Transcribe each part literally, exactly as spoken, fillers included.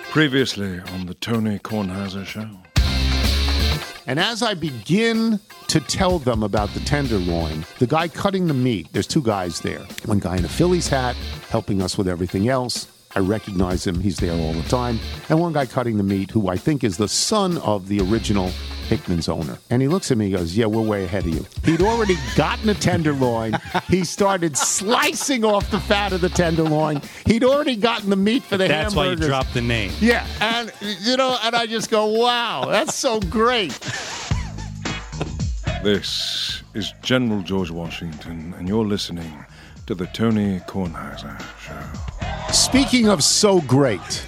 Previously on the Tony Kornheiser Show. And as I begin to tell them about the tenderloin, the guy cutting the meat, there's two guys there. One guy in a Phillies hat helping us with everything else. I recognize him. He's there all the time. And one guy cutting the meat who I think is the son of the original Hickman's owner. And he looks at me and goes, yeah, we're way ahead of you. He'd already gotten a tenderloin. He started slicing off the fat of the tenderloin. He'd already gotten the meat for the that's hamburgers. That's why you dropped the name. Yeah. And, you know, and I just go, wow, that's so great. This is General George Washington, and you're listening to the Tony Kornheiser Show. Speaking of so great,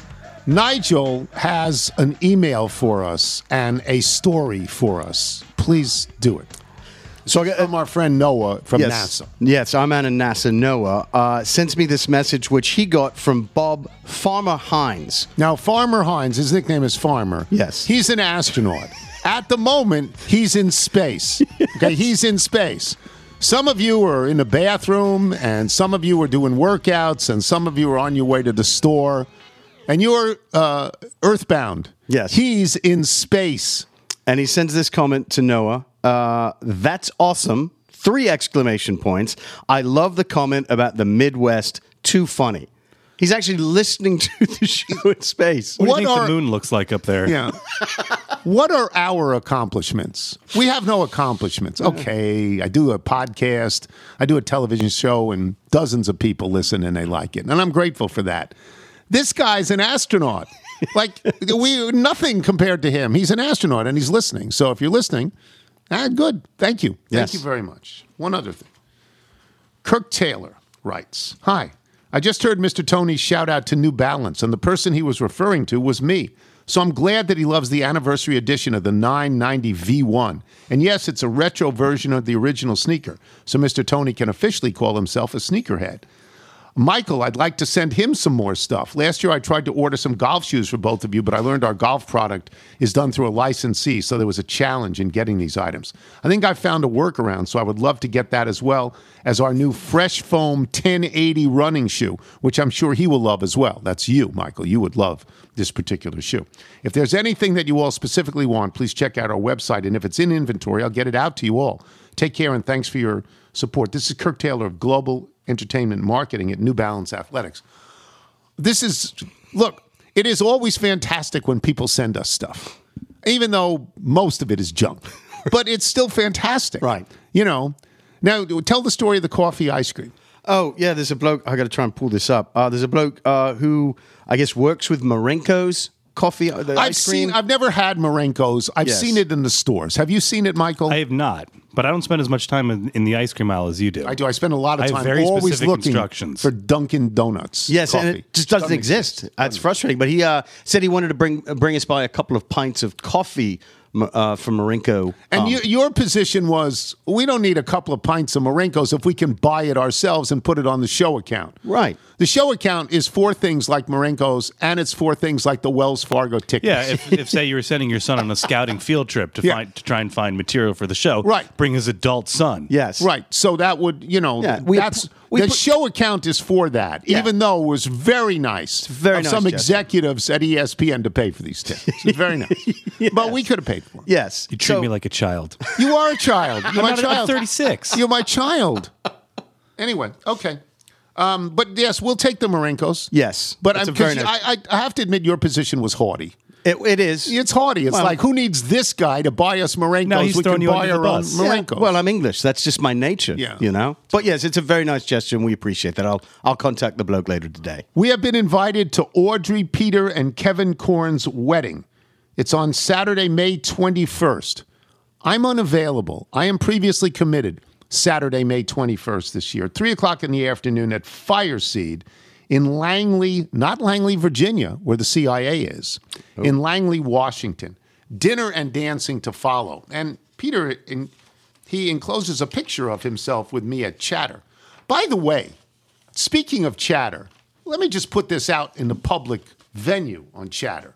Nigel has an email for us and a story for us. Please do it. So from our friend Noah from yes. NASA. Yes, I'm out of NASA. Noah uh, sends me this message, which he got from Bob Farmer Hines. Now, Farmer Hines, his nickname is Farmer. Yes. He's an astronaut. At the moment, he's in space. Okay, he's in space. Some of you are in the bathroom, and some of you are doing workouts, and some of you are on your way to the store, and you're uh, earthbound. Yes. He's in space. And he sends this comment to Noah. Uh, that's awesome. Three exclamation points. I love the comment about the Midwest. Too funny. He's actually listening to the show in space. What, What do you think are- the moon looks like up there? Yeah. What are our accomplishments? We have no accomplishments. Okay, I do a podcast, I do a television show, and dozens of people listen and they like it. And I'm grateful for that. This guy's an astronaut. Like, we nothing compared to him. He's an astronaut and he's listening. So if you're listening, ah, good. Thank you. Thank Yes. you very much. One other thing. Kirk Taylor writes, Hi, I just heard Mister Tony shout out to New Balance, and the person he was referring to was me. So I'm glad that he loves the anniversary edition of the nine ninety V one. And yes, it's a retro version of the original sneaker, so Mister Tony can officially call himself a sneakerhead. Michael, I'd like to send him some more stuff. Last year, I tried to order some golf shoes for both of you, but I learned our golf product is done through a licensee, so there was a challenge in getting these items. I think I found a workaround, so I would love to get that as well as our new Fresh Foam ten eighty running shoe, which I'm sure he will love as well. That's you, Michael. You would love this particular shoe. If there's anything that you all specifically want, please check out our website, and if it's in inventory, I'll get it out to you all. Take care, and thanks for your support. This is Kirk Taylor of Global Entertainment Marketing at New Balance Athletics. This is, look, it is always fantastic when people send us stuff, even though most of it is junk. But it's still fantastic. Right. You know. Now, tell the story of the coffee ice cream. Oh, yeah, there's a bloke. I got to try and pull this up. Uh, there's a bloke uh, who, I guess, works with Marenko's coffee. Uh, the I've ice cream. seen, I've never had Marenko's. I've Yes. seen it in the stores. Have you seen it, Michael? I have not, but I don't spend as much time in, in the ice cream aisle as you do. I do. I spend a lot of I have time very always specific looking instructions. for Dunkin' Donuts. Yes, coffee. and it just doesn't, exist. That's frustrating. But he uh, said he wanted to bring bring us by a couple of pints of coffee uh, from Marenko. And Um, you, your position was, we don't need a couple of pints of Marenko's if we can buy it ourselves and put it on the show account. Right. The show account is for things like Marenko's, and it's for things like the Wells Fargo tickets. Yeah, if, if say you were sending your son on a scouting field trip to Yeah. find to try and find material for the show, Right. Bring his adult son. Yes. Right. So that would, you know, Yeah, we- that's we the put- show account is for that, Yeah. even though it was very nice very of nice some gesture. executives at E S P N to pay for these tickets. It's very nice. But we could have paid for them. Yes. You treat So- me like a child. You are a child. You're my I'm not- I'm child. thirty-six. You're my child. Anyway, okay. Um, but yes, we'll take the Marenko's. Yes. But It's I'm, a very 'cause nice- I, I, I have to admit, your position was haughty. It, it is. It's haughty. It's Well- like, who needs this guy to buy us Marenko's? No, he's we throwing can you buy under the our own bus. Yeah, Marenko's. well, I'm English. That's just my nature. Yeah. You know. But yes, it's a very nice gesture, and we appreciate that. I'll I'll contact the bloke later today. We have been invited to Audrey, Peter, and Kevin Korn's wedding. It's on Saturday, May twenty-first. I'm unavailable. I am previously committed. Saturday, May twenty-first this year, three o'clock in the afternoon at Fireseed in Langley, not Langley, Virginia, where the C I A is, oh. in Langley, Washington. Dinner and dancing to follow. And Peter, in, he encloses a picture of himself with me at Chatter. By the way, speaking of Chatter, let me just put this out in the public venue on Chatter.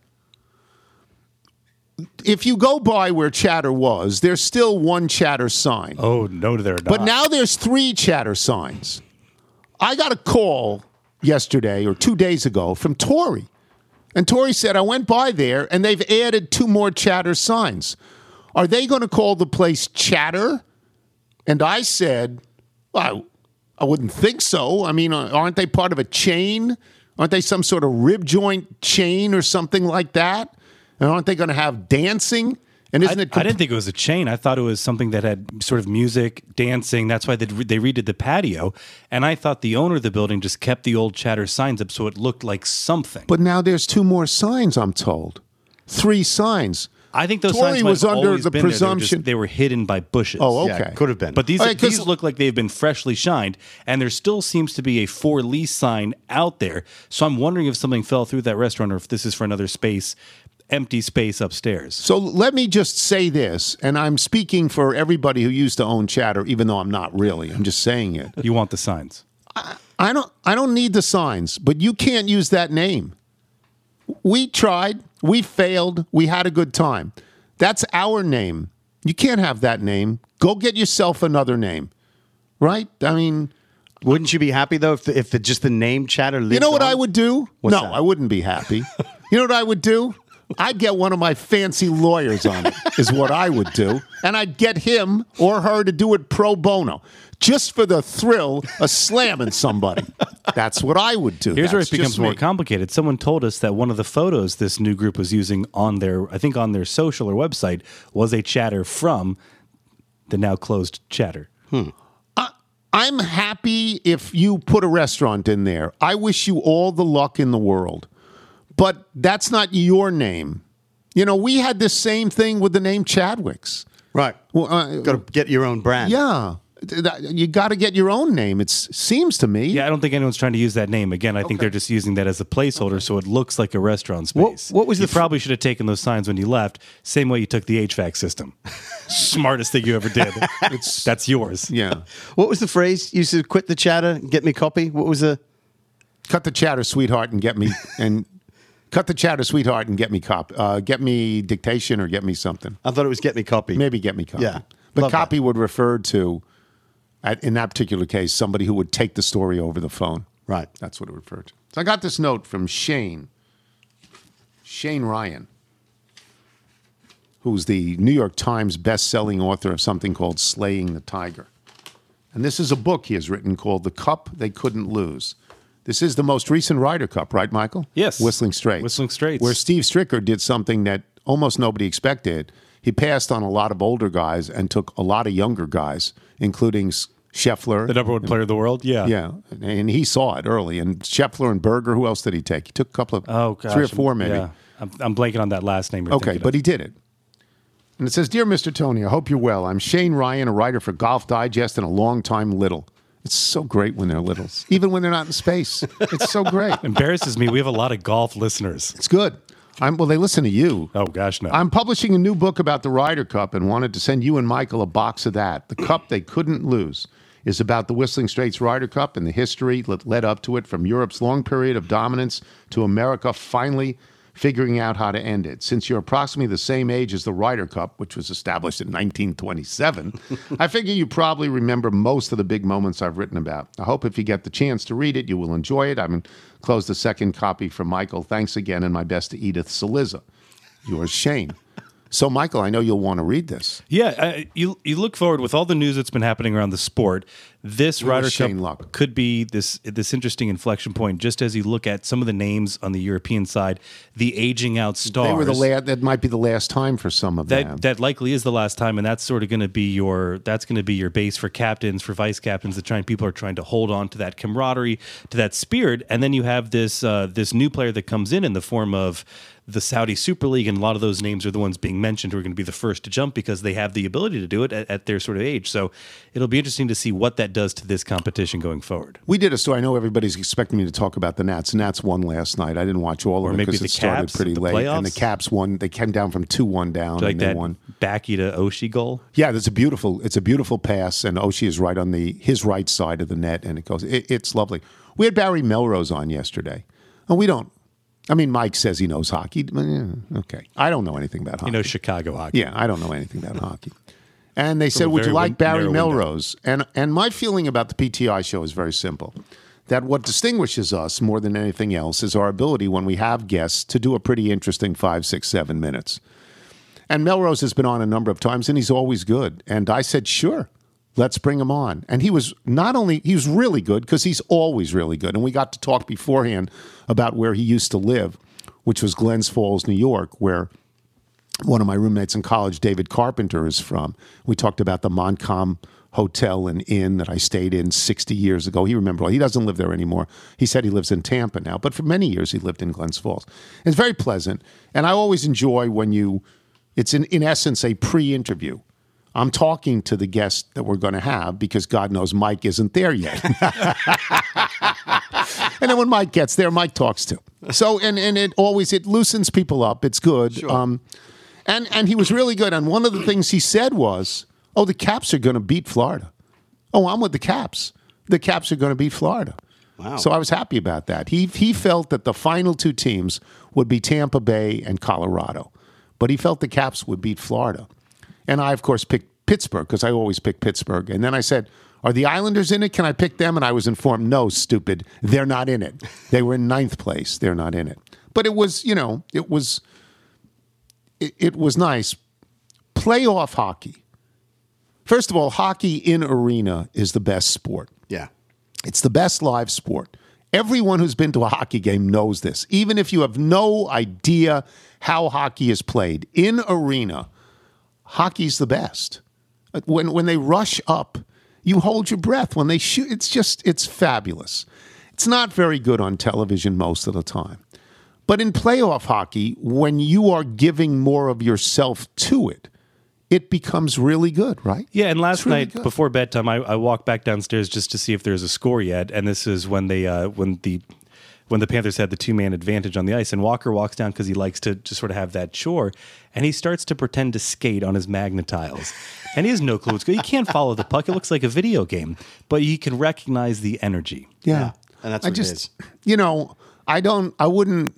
If you go by where Chatter was, there's still one Chatter sign. Oh, no, they're not. But now there's three Chatter signs. I got a call yesterday or two days ago from Tori. And Tori said, I went by there and they've added two more Chatter signs. Are they going to call the place Chatter? And I said, well, I, I wouldn't think so. I mean, aren't they part of a chain? Aren't they some sort of rib joint chain or something like that? And aren't they going to have dancing? And isn't I, it? Comp- I didn't think it was a chain. I thought it was something that had sort of music, dancing. That's why they, they redid the patio. And I thought the owner of the building just kept the old Chatter signs up so it looked like something. But now there's two more signs, I'm told. Three signs. I think those Tori signs might was have under always the been there. They were just- presumption- They were, hidden by bushes. Oh, Yeah, okay. could have been. But these, All right, 'cause- these look like they've been freshly shined, and there still seems to be a for lease sign out there. So I'm wondering if something fell through that restaurant or if this is for another space, empty space upstairs. So let me just say this, and I'm speaking for everybody who used to own Chatter, even though I'm not really. I'm just saying it. You want the signs. I don't I don't need the signs, but you can't use that name. We tried, we failed, we had a good time. That's our name. You can't have that name. Go get yourself another name. Right? I mean, Wouldn't you be happy though if the, if the, just the name Chatter lived you know what on? I would do? What's no, that? I wouldn't be happy. You know what I would do? I'd get one of my fancy lawyers on it, is what I would do. And I'd get him or her to do it pro bono, just for the thrill of slamming somebody. That's what I would do. Here's That's where it becomes just more me. complicated. Someone told us that one of the photos this new group was using on their, I think on their social or website, was a Chatter from the now closed Chatter. I'm happy if you put a restaurant in there. I wish you all the luck in the world. But that's not your name. You know, we had this same thing with the name Chadwick's. Right. Well, uh, Got to get your own brand. yeah. You got to get your own name, it seems to me. Yeah, I don't think anyone's trying to use that name. Again, I think they're just using that as a placeholder so it looks like a restaurant space. What- what was you the f- probably should have taken those signs when you left, same way you took the H V A C system. Smartest thing you ever did. It's, That's yours. Yeah. What was the phrase? You said quit the chatter, get me copy. What was the? Cut the chatter, sweetheart, and get me and cut the chatter, sweetheart, and get me cop. Uh, get me dictation or get me something. I thought it was get me copy. Maybe get me copy. Yeah. But Love copy would refer to, at, in that particular case, somebody who would take the story over the phone. Right. That's what it referred to. So I got this note from Shane, Shane Ryan, who's the New York Times best-selling author of something called Slaying the Tiger. And this is a book he has written called The Cup They Couldn't Lose. This is the most recent Ryder Cup, right, Michael? Yes. Whistling Straits. Whistling Straits. Where Steve Stricker did something that almost nobody expected. He passed on a lot of older guys and took a lot of younger guys, including S- Scheffler. The number one player of the world? Yeah. Yeah, and he saw it early. And Scheffler and Berger, who else did he take? He took a couple of, Oh, gosh. three or four maybe. Yeah. I'm, I'm blanking on that last name. You're Okay, thinking but of. he did it. And it says, Dear Mister Tony, I hope you're well. I'm Shane Ryan, a writer for Golf Digest and a longtime little. It's so great when they're littles, even when they're not in space. It's so great. Embarrasses me. We have a lot of golf listeners. It's good. I'm, well, they listen to you. Oh, gosh, no. I'm publishing a new book about the Ryder Cup and wanted to send you and Michael a box of that. The Cup They Couldn't Lose is about the Whistling Straits Ryder Cup and the history that led up to it, from Europe's long period of dominance to America finally figuring out how to end it. Since you're approximately the same age as the Ryder Cup, which was established in nineteen twenty-seven, I figure you probably remember most of the big moments I've written about. I hope if you get the chance to read it, you will enjoy it. I'm enclosed the second copy from Michael. Thanks again, and my best to Edith Saliza. Yours, Shane. So, Michael, I know you'll want to read this. Yeah, uh, you you look forward with all the news that's been happening around the sport. This Where's Ryder Shane Cup Luck? could be this this interesting inflection point. Just as you look at some of the names on the European side, the aging out stars. They were the last. That might be the last time for some of them. That that likely is the last time, and that's sort of going to be your that's going to be your base for captains, for vice captains. The trying people are trying to hold on to that camaraderie, to that spirit, and then you have this uh, this new player that comes in in the form of the Saudi Super League, and a lot of those names are the ones being mentioned who are going to be the first to jump because they have the ability to do it at, at their sort of age. So it'll be interesting to see what that does to this competition going forward. We did a story. I know everybody's expecting me to talk about the Nats. The Nats won last night. I didn't watch all Or of it maybe because the it started Caps pretty at the late. And the playoffs? Caps won. They came down from two one down, Do you like and they that won. Backy to Oshie goal? Yeah, there's a beautiful. It's a beautiful pass, and Oshie is right on the his right side of the net, and it goes. It, it's lovely. We had Barry Melrose on yesterday, and we don't. I mean, Mike says he knows hockey. Eh, Okay, I don't know anything about hockey. You know, Chicago hockey. Yeah, I don't know anything about hockey. And they said, a would you very like win- Barry narrow window. Melrose? And and my feeling about the P T I show is very simple. that what distinguishes us more than anything else is our ability when we have guests to do a pretty interesting five, six, seven minutes. And Melrose has been on a number of times, and he's always good. And I said, sure, let's bring him on. And he was not only, he was really good because he's always really good. And we got to talk beforehand about where he used to live, which was Glens Falls, New York, where one of my roommates in college, David Carpenter, is from. We talked about the Montcalm Hotel and Inn that I stayed in sixty years ago. He remembered. He doesn't live there anymore. He said he lives in Tampa now, but for many years he lived in Glens Falls. It's very pleasant, and I always enjoy when you, it's in, in essence a pre-interview. I'm talking to the guest that we're going to have because God knows Mike isn't there yet. And then when Mike gets there, Mike talks too. So, and, and it always, it loosens people up. It's good. Sure. Um, and, and he was really good. And one of the things he said was, oh, the Caps are going to beat Florida. Oh, I'm with the Caps. The Caps are going to beat Florida. Wow. So I was happy about that. He he felt that the final two teams would be Tampa Bay and Colorado. But he felt the Caps would beat Florida. And I, of course, picked Pittsburgh because I always pick Pittsburgh. And then I said, are the Islanders in it? Can I pick them? And I was informed, no, stupid. They're not in it. They were in ninth place. They're not in it. But it was, you know, it was, it, it was nice. Playoff hockey. First of all, hockey in arena is the best sport. Yeah. It's the best live sport. Everyone who's been to a hockey game knows this. Even if you have no idea how hockey is played, in arena, hockey's the best. When when they rush up, you hold your breath. When they shoot, it's just, it's fabulous. It's not very good on television most of the time. But in playoff hockey, when you are giving more of yourself to it, it becomes really good, right? Yeah, and last It's really night good. before bedtime, I, I walked back downstairs just to see if there's a score yet, and this is when they uh, when the when the Panthers had the two man advantage on the ice, and Walker walks down because he likes to just sort of have that chore, and he starts to pretend to skate on his Magnetiles, and he has no clue what's going. He can't follow the puck; it looks like a video game, but he can recognize the energy. Yeah, Yeah, and that's I what it just, is. You know, I don't, I wouldn't,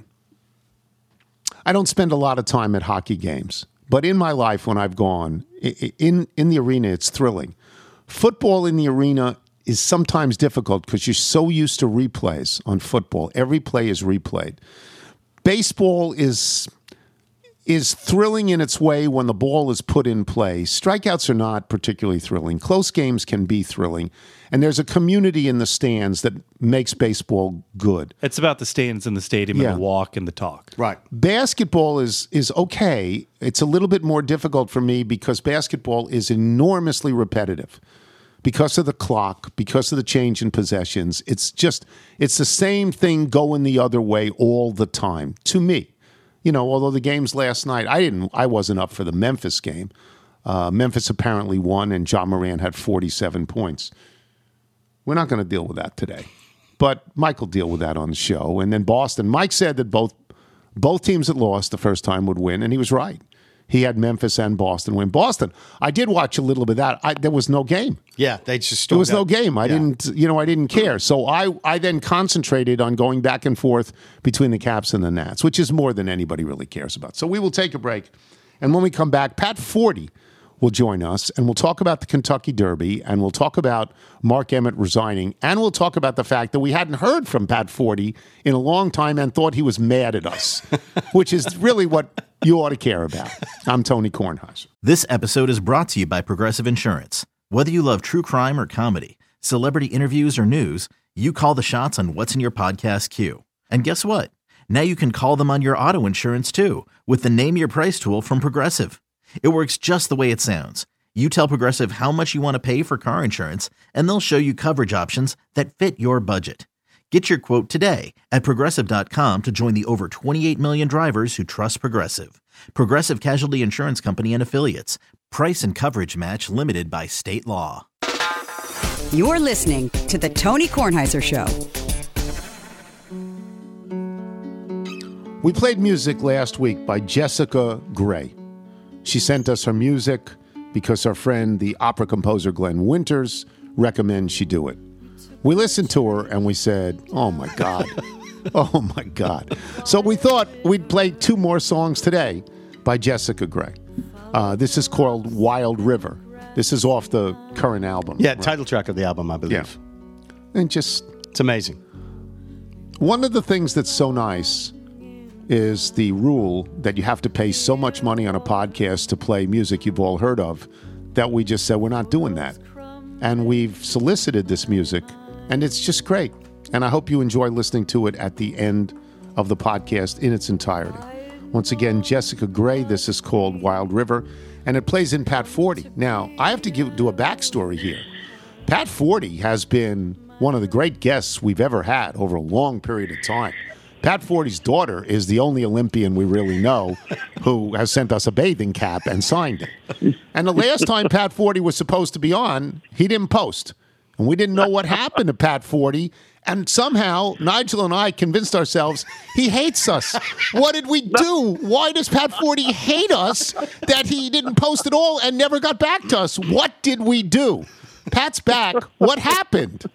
I don't spend a lot of time at hockey games, but in my life when I've gone i- i- in in the arena, it's thrilling. Football in the arena is sometimes difficult because you're so used to replays on football. Every play is replayed. Baseball is is thrilling in its way when the ball is put in play. Strikeouts are not particularly thrilling. Close games can be thrilling. And there's a community in the stands that makes baseball good. It's about the stands in the stadium Yeah. and the walk and the talk. Right. Basketball is is okay. It's a little bit more difficult for me because basketball is enormously repetitive. Because of the clock, because of the change in possessions. It's just, it's the same thing going the other way all the time, to me. You know, although the games last night, I didn't, I wasn't up for the Memphis game. Uh, Memphis apparently won, and John Moran had forty-seven points. We're not going to deal with that today, but Mike will deal with that on the show. And then Boston, Mike said that both both teams that lost the first time would win, and he was right. He had Memphis and Boston win. Boston, I did watch a little bit of that. I, there was no game. Yeah, they just There was no stormed out. game. I Yeah. didn't, you know, I didn't care. So I, I then concentrated on going back and forth between the Caps and the Nats, which is more than anybody really cares about. So we will take a break. And when we come back, Pat Forty will join us, and we'll talk about the Kentucky Derby, and we'll talk about Mark Emmett resigning, and we'll talk about the fact that we hadn't heard from Pat Forty in a long time and thought he was mad at us, which is really what you ought to care about. I'm Tony Kornheiser. This episode is brought to you by Progressive Insurance. Whether you love true crime or comedy, celebrity interviews or news, you call the shots on what's in your podcast queue. And guess what? Now you can call them on your auto insurance too with the Name Your Price tool from Progressive. It works just the way it sounds. You tell Progressive how much you want to pay for car insurance, and they'll show you coverage options that fit your budget. Get your quote today at Progressive dot com to join the over twenty-eight million drivers who trust Progressive. Progressive Casualty Insurance Company and Affiliates. Price and coverage match limited by state law. You're listening to The Tony Kornheiser Show. We played music last week by Jessica Gray. She sent us her music because our friend, the opera composer Glenn Winters, recommends she do it. We listened to her and we said, oh my God. Oh my God. So we thought we'd play two more songs today by Jessica Gray. Uh, this is called Wild River. This is off the current album. Yeah, right? title track of the album, I believe. Yeah. And just It's amazing. One of the things that's so nice is the rule that you have to pay so much money on a podcast to play music you've all heard of that we just said we're not doing that. And we've solicited this music, and it's just great. And I hope you enjoy listening to it at the end of the podcast in its entirety. Once again, Jessica Gray, this is called Wild River, and it plays in Pat Forty. Now, I have to give, do a backstory here. Pat Forty has been one of the great guests we've ever had over a long period of time. Pat Forty's daughter is the only Olympian we really know who has sent us a bathing cap and signed it. And the last time Pat Forty was supposed to be on, he didn't post. And we didn't know what happened to Pat Forty. And somehow, Nigel and I convinced ourselves he hates us. What did we do? Why does Pat Forty hate us that he didn't post at all and never got back to us? What did we do? Pat's back. What happened?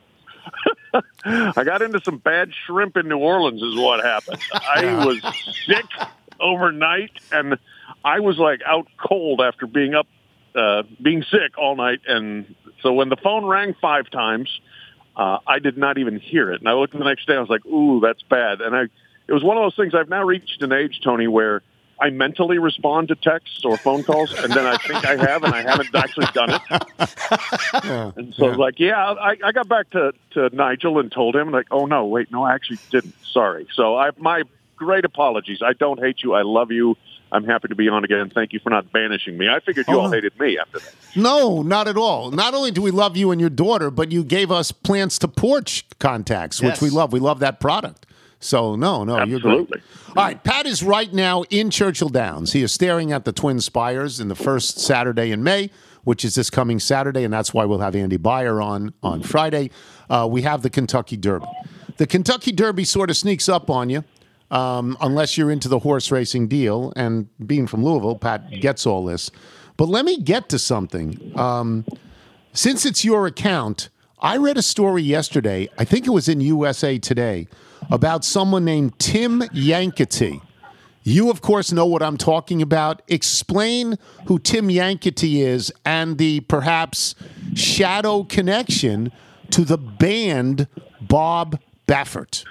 I got into some bad shrimp in New Orleans is what happened. I was sick overnight, and I was like out cold after being up, uh, being sick all night. And so when the phone rang five times, uh, I did not even hear it. And I looked the next day, I was like, ooh, that's bad. And I, it was one of those things. I've now reached an age, Tony, where I mentally respond to texts or phone calls, and then I think I have, and I haven't actually done it. Yeah, and so yeah. I was like, yeah, I, I got back to, to Nigel and told him, like, oh, no, wait, no, I actually didn't. Sorry. So I my great apologies. I don't hate you. I love you. I'm happy to be on again. Thank you for not banishing me. I figured you Oh, all no. hated me after that. No, not at all. Not only do we love you and your daughter, but you gave us plants to porch contacts, which Yes. we love. We love that product. So, no, no, you're great. Absolutely. All right, Pat is right now in Churchill Downs. He is staring at the Twin Spires in the first Saturday in May, which is this coming Saturday, and that's why we'll have Andy Beyer on on Friday. Uh, we have the Kentucky Derby. The Kentucky Derby sort of sneaks up on you, um, unless you're into the horse racing deal, and being from Louisville, Pat gets all this. But let me get to something. Um, since it's your account, I read a story yesterday, I think it was in U S A Today, about someone named Tim Yankety. You, of course, know what I'm talking about. Explain who Tim Yankety is and the perhaps shadow connection to the band Bob Baffert.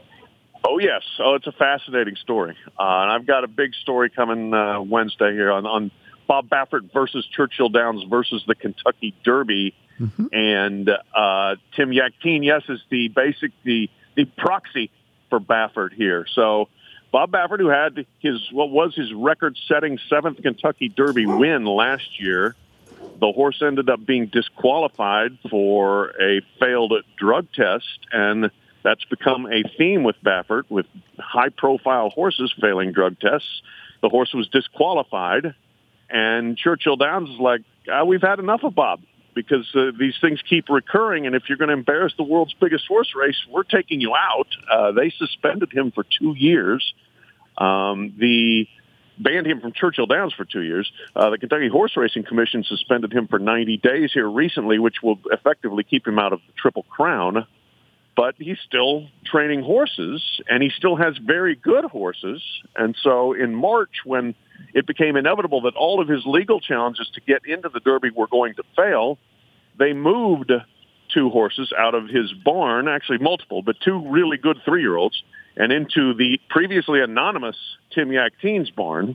Oh, yes. Oh, it's a fascinating story. Uh, and I've got a big story coming uh, Wednesday here on, on Bob Baffert versus Churchill Downs versus the Kentucky Derby. Mm-hmm. And uh, Tim Yankteen, yes, is the basic, the the proxy for Baffert here. So Bob Baffert, who had his what was his record-setting seventh Kentucky Derby win last year, the horse ended up being disqualified for a failed drug test, and that's become a theme with Baffert, with high-profile horses failing drug tests. The horse was disqualified, and Churchill Downs is like, ah, we've had enough of Bob. Because uh, these things keep recurring, and if you're going to embarrass the world's biggest horse race, we're taking you out. Uh, they suspended him for two years. Um, the banned him from Churchill Downs for two years. Uh, the Kentucky Horse Racing Commission suspended him for ninety days here recently, which will effectively keep him out of the Triple Crown. But he's still training horses, and he still has very good horses. And so in March, when it became inevitable that all of his legal challenges to get into the Derby were going to fail, they moved two horses out of his barn, actually multiple, but two really good three-year-olds, and into the previously anonymous Tim Yakteen's barn.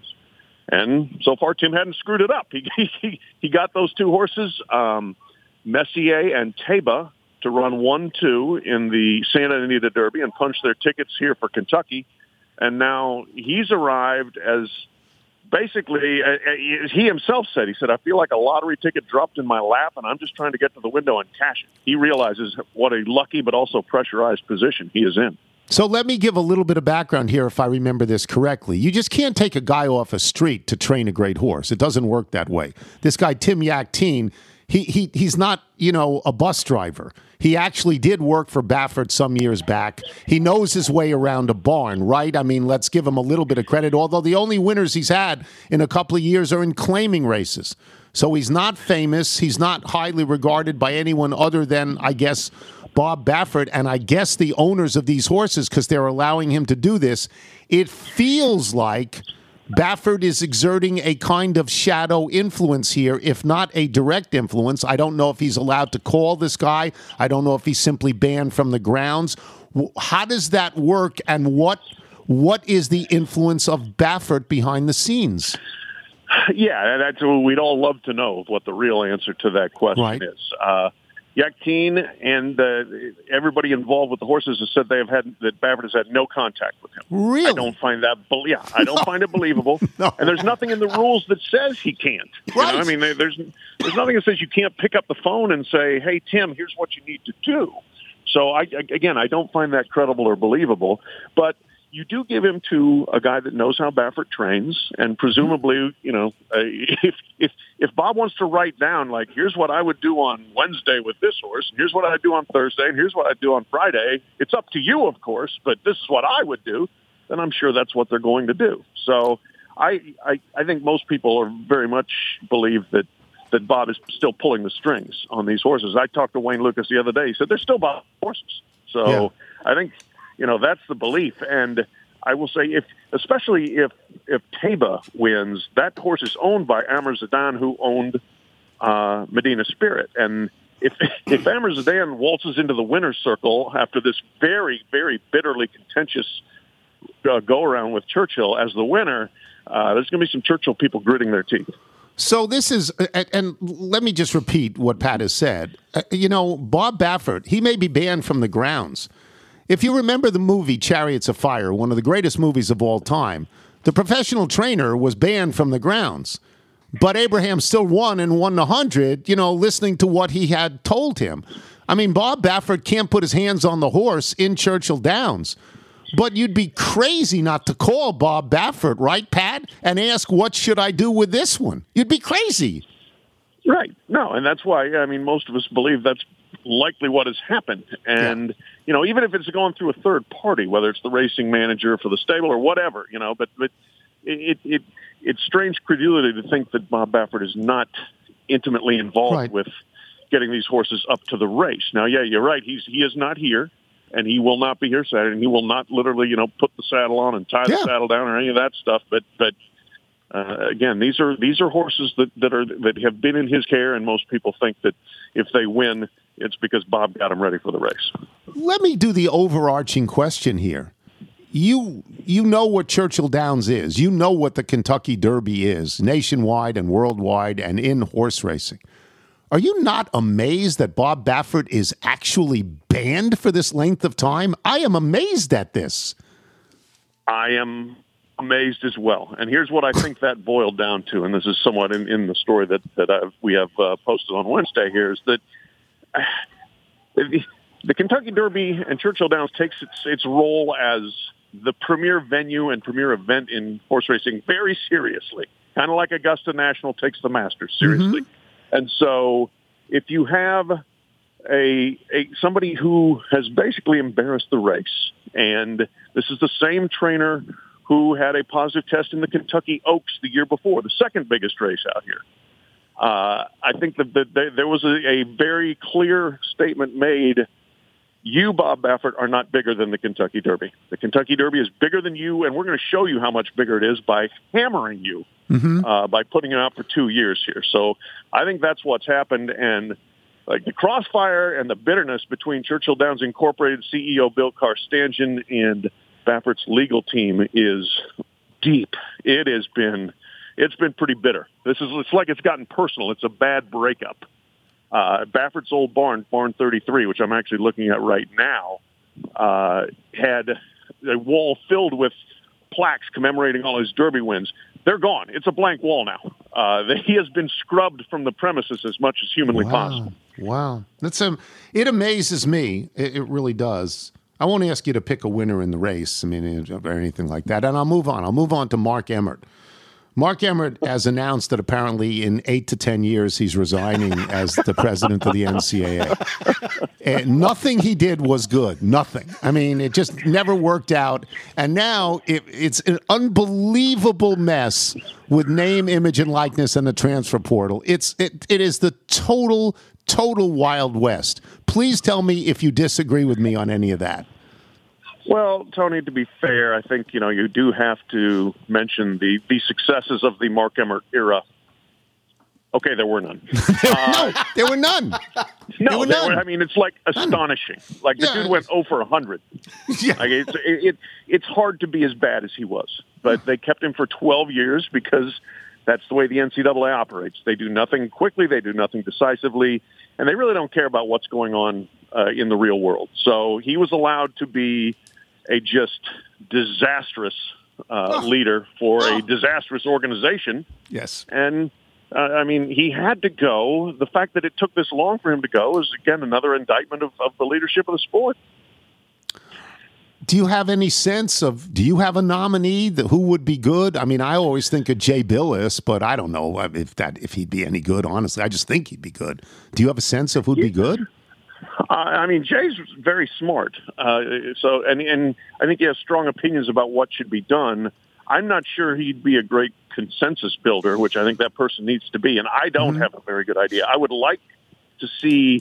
And so far, Tim hadn't screwed it up. He he, he got those two horses, um, Messier and Taba, to run one two in the Santa Anita Derby and punch their tickets here for Kentucky. And now he's arrived as basically, uh, he himself said, he said, I feel like a lottery ticket dropped in my lap, and I'm just trying to get to the window and cash it. He realizes what a lucky but also pressurized position he is in. So let me give a little bit of background here if I remember this correctly. You just can't take a guy off a street to train a great horse. It doesn't work that way. This guy, Tim Yakteen, he he he's not, you know, a bus driver. He actually did work for Baffert some years back. He knows his way around a barn, right? I mean, let's give him a little bit of credit, although the only winners he's had in a couple of years are in claiming races. So he's not famous. He's not highly regarded by anyone other than, I guess, Bob Baffert, and I guess the owners of these horses, because they're allowing him to do this. It feels like Baffert is exerting a kind of shadow influence here, if not a direct influence. I don't know if he's allowed to call this guy. I don't know if he's simply banned from the grounds. How does that work, and what what is the influence of Baffert behind the scenes? Yeah, that's we'd all love to know what the real answer to that question Right. is. Uh, Yakin and uh, everybody involved with the horses has said they have had that Baffert has had no contact with him. Really? I don't find that. Be- yeah, I don't find it believable. No. And there's nothing in the rules that says he can't. You Right. know? I mean, there- there's there's nothing that says you can't pick up the phone and say, "Hey, Tim, here's what you need to do." So, I, again, I don't find that credible or believable. But you do give him to a guy that knows how Baffert trains, and presumably, you know, uh, if if if Bob wants to write down, like, here's what I would do on Wednesday with this horse, and here's what I do on Thursday, and here's what I do on Friday, it's up to you, of course, but this is what I would do, then I'm sure that's what they're going to do. So I I, I think most people are very much believe that that Bob is still pulling the strings on these horses. I talked to Wayne Lucas the other day. He said they're still Bob's horses. So Yeah. I think, you know, that's the belief. And I will say, if especially if if Taba wins, that horse is owned by Amr Zidane, who owned uh, Medina Spirit. And if if Amr Zidane waltzes into the winner's circle after this very, very bitterly contentious uh, go-around with Churchill as the winner, uh, there's going to be some Churchill people gritting their teeth. So this is, and, and let me just repeat what Pat has said. Uh, you know, Bob Baffert, he may be banned from the grounds. If you remember the movie Chariots of Fire, one of the greatest movies of all time, the professional trainer was banned from the grounds. But Abraham still won and won the hundred, you know, listening to what he had told him. I mean, Bob Baffert can't put his hands on the horse in Churchill Downs. But you'd be crazy not to call Bob Baffert, right, Pat, and ask, what should I do with this one? You'd be crazy. Right. No, and that's why, I mean, most of us believe that's likely what has happened. And, yeah. you know, even if it's going through a third party, whether it's the racing manager for the stable or whatever, you know, but, but it, it, it's strange credulity to think that Bob Baffert is not intimately involved right. with getting these horses up to the race. Now, yeah, you're right. He's he is not here. And he will not be here Saturday, and he will not literally, you know, put the saddle on and tie yeah. the saddle down or any of that stuff. But, but uh, again, these are these are horses that, that are that have been in his care, and most people think that if they win, it's because Bob got them ready for the race. Let me do the overarching question here. You you know what Churchill Downs is. You know what the Kentucky Derby is, nationwide and worldwide, and in horse racing. Are you not amazed that Bob Baffert is actually banned for this length of time? I am amazed at this. I am amazed as well. And here's what I think that boiled down to, and this is somewhat in, in the story that, that I've, we have uh, posted on Wednesday here, is that uh, the, the Kentucky Derby and Churchill Downs takes its, its role as the premier venue and premier event in horse racing very seriously, kind of like Augusta National takes the Masters seriously. Mm-hmm. And so if you have a, a somebody who has basically embarrassed the race, and this is the same trainer who had a positive test in the Kentucky Oaks the year before, the second biggest race out here, uh, I think that, that there was a, a very clear statement made. You, Bob Baffert, are not bigger than the Kentucky Derby. The Kentucky Derby is bigger than you, and we're going to show you how much bigger it is by hammering you, mm-hmm. uh, by putting it out for two years here. So I think that's what's happened, and like the crossfire and the bitterness between Churchill Downs Incorporated C E O Bill Carstanjen and Baffert's legal team is deep. It has been, it's been pretty bitter. This is, it's like it's gotten personal. It's a bad breakup. Uh, Baffert's old barn, Barn thirty-three, which I'm actually looking at right now, uh, had a wall filled with plaques commemorating all his Derby wins. They're gone. It's a blank wall now. Uh, he has been scrubbed from the premises as much as humanly wow. possible. Wow. That's um, it amazes me. It, it really does. I won't ask you to pick a winner in the race, I mean, or anything like that. And I'll move on. I'll move on to Mark Emmert. Mark Emmert has announced that apparently in eight to ten years he's resigning as the president of the N C A A. And nothing he did was good. Nothing. I mean, it just never worked out. And now it, it's an unbelievable mess with name, image, and likeness and the transfer portal. It's it it is the total, total Wild West. Please tell me if you disagree with me on any of that. Well, Tony, to be fair, I think, you know, you do have to mention the, the successes of the Mark Emmert era. Okay, there were none. Uh, no, there were none. No, there were there none. were, I mean, it's like astonishing. None. Like the yeah. dude went oh for one hundred. Yeah. Like it's, it, it, it's hard to be as bad as he was. But they kept him for twelve years because that's the way the N C double A operates. They do nothing quickly. They do nothing decisively. And they really don't care about what's going on uh, in the real world. So he was allowed to be a just disastrous uh, oh. leader for oh. a disastrous organization. Yes. And Uh, I mean, he had to go. The fact that it took this long for him to go is, again, another indictment of, of the leadership of the sport. Do you have any sense of, do you have a nominee that who would be good? I mean, I always think of Jay Billis, but I don't know if that if he'd be any good, honestly. I just think he'd be good. Do you have a sense of who'd be good? Uh, I mean, Jay's very smart. Uh, so, and, and I think he has strong opinions about what should be done. I'm not sure he'd be a great consensus builder, which I think that person needs to be. And I don't mm-hmm. have a very good idea. I would like to see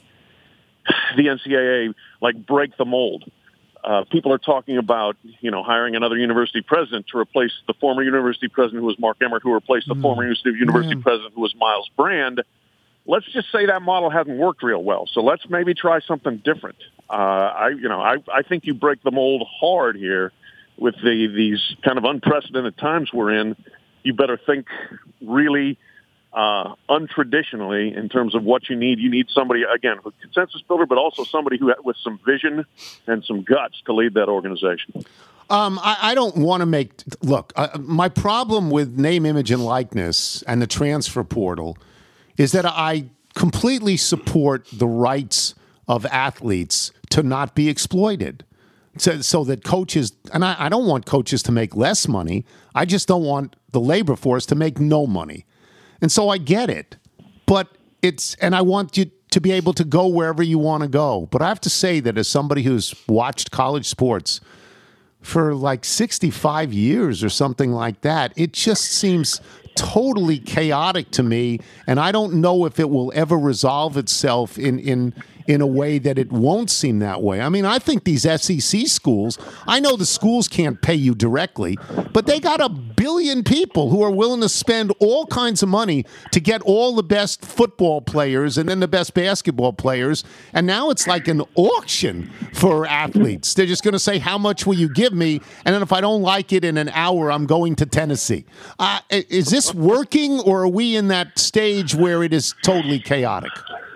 the N C double A like break the mold. Uh, people are talking about, you know, hiring another university president to replace the former university president who was Mark Emmert, who replaced the mm-hmm. former university yeah. president who was Miles Brand. Let's just say that model hasn't worked real well. So let's maybe try something different. Uh, I, you know, I, I think you break the mold hard here. With the these kind of unprecedented times we're in, you better think really uh, untraditionally in terms of what you need. You need somebody, again, a consensus builder, but also somebody who with some vision and some guts to lead that organization. Um, I, I don't want to make – look, uh, my problem with name, image, and likeness and the transfer portal is that I completely support the rights of athletes to not be exploited. So, so that coaches, and I, I don't want coaches to make less money. I just don't want the labor force to make no money. And so I get it. But it's, and I want you to be able to go wherever you want to go. But I have to say that as somebody who's watched college sports for like sixty-five years or something like that, it just seems totally chaotic to me. And I don't know if it will ever resolve itself in, in, in a way that it won't seem that way. I mean, I think these S E C schools, I know the schools can't pay you directly, but they got a billion people who are willing to spend all kinds of money to get all the best football players and then the best basketball players. And now it's like an auction for athletes. They're just going to say, how much will you give me? And then if I don't like it in an hour, I'm going to Tennessee. Uh, is this working, or are we in that stage where it is totally chaotic?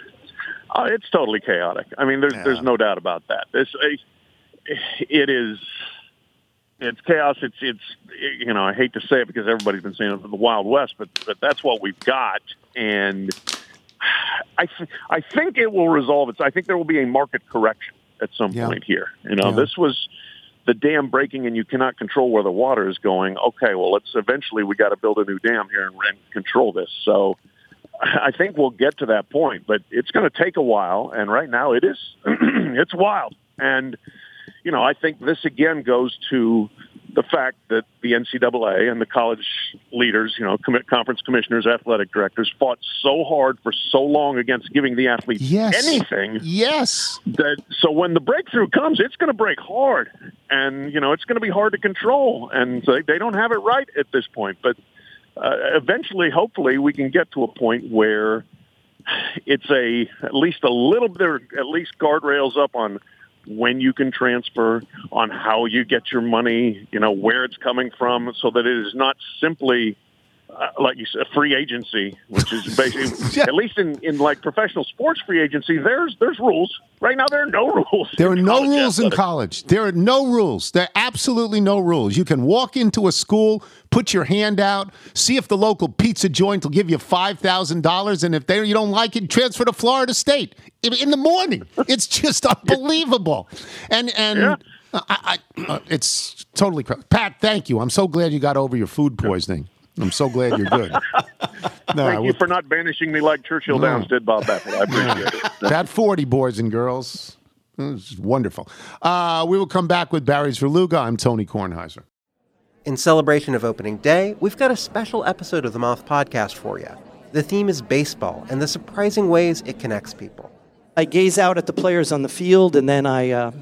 Uh, it's totally chaotic. I mean, there's yeah. there's no doubt about that. This it is it's chaos. It's it's you know I hate to say it because everybody's been saying it in the Wild West, but but that's what we've got. And I th- I think it will resolve itself. I think there will be a market correction at some yeah. point here. You know, yeah. this was the dam breaking, and you cannot control where the water is going. Okay, well, let's eventually we got to build a new dam here and, and control this. So. I think we'll get to that point, but it's going to take a while. And right now it is, it's wild. And, you know, I think this again goes to the fact that the N C double A and the college leaders, you know, com- conference commissioners, athletic directors fought so hard for so long against giving the athletes yes. anything. Yes. That so when the breakthrough comes, it's going to break hard. And, you know, it's going to be hard to control. And so they don't have it right at this point. But, Uh, eventually, hopefully, we can get to a point where it's a at least a little bit, at least guardrails up on when you can transfer, on how you get your money, you know, where it's coming from, so that it is not simply, uh, like you said, free agency, which is basically, yeah. at least in, in like professional sports free agency, there's there's rules. Right now, there are no rules. There are no rules in college. There are no rules. There are absolutely no rules. You can walk into a school, put your hand out, see if the local pizza joint will give you five thousand dollars, and if they you don't like it, transfer to Florida State in the morning. It's just unbelievable. And and yeah. I, I, uh, it's totally crazy. Pat, thank you. I'm so glad you got over your food poisoning. I'm so glad you're good. No, Thank you for not banishing me like Churchill no. Downs did Bob Baffert. I appreciate it. That forty, boys and girls. It's wonderful. Uh, we will come back with Barry's Verluga. I'm Tony Kornheiser. In celebration of opening day, we've got a special episode of the Moth Podcast for you. The theme is baseball and the surprising ways it connects people. I gaze out at the players on the field, and then I, uh,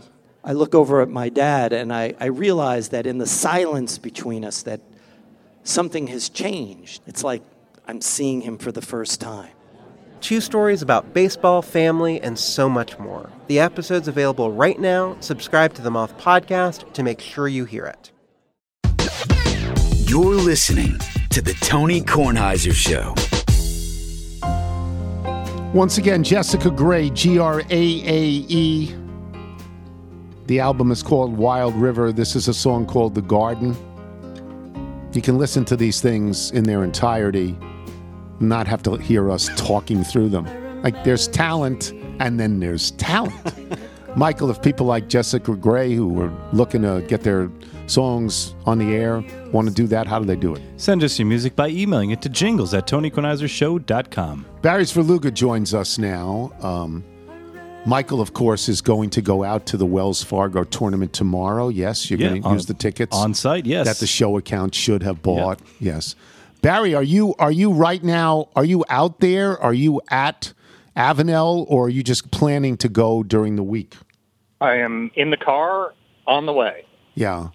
I look over at my dad and I, I realize that in the silence between us that something has changed. It's like I'm seeing him for the first time. Two stories about baseball, family, and so much more. The episode's available right now. Subscribe to the Moth Podcast to make sure you hear it. You're listening to The Tony Kornheiser Show. Once again, Jessica Gray, G R A A E. The album is called Wild River. This is a song called The Garden. You can listen to these things in their entirety, not have to hear us talking through them. Like, there's talent, and then there's talent. Michael, if people like Jessica Gray, who are looking to get their songs on the air, want to do that, how do they do it? Send us your music by emailing it to jingles at tony kornheiser show dot com. Barry Svrluga joins us now. Um, Michael, of course, is going to go out to the Wells Fargo tournament tomorrow. Yes, you're Yeah, going to on- use the tickets on site, yes. that the show account should have bought. Yes. Barry, are you are you right now? Are you out there? Are you at Avenel, or are you just planning to go during the week? I am in the car on the way. Yeah.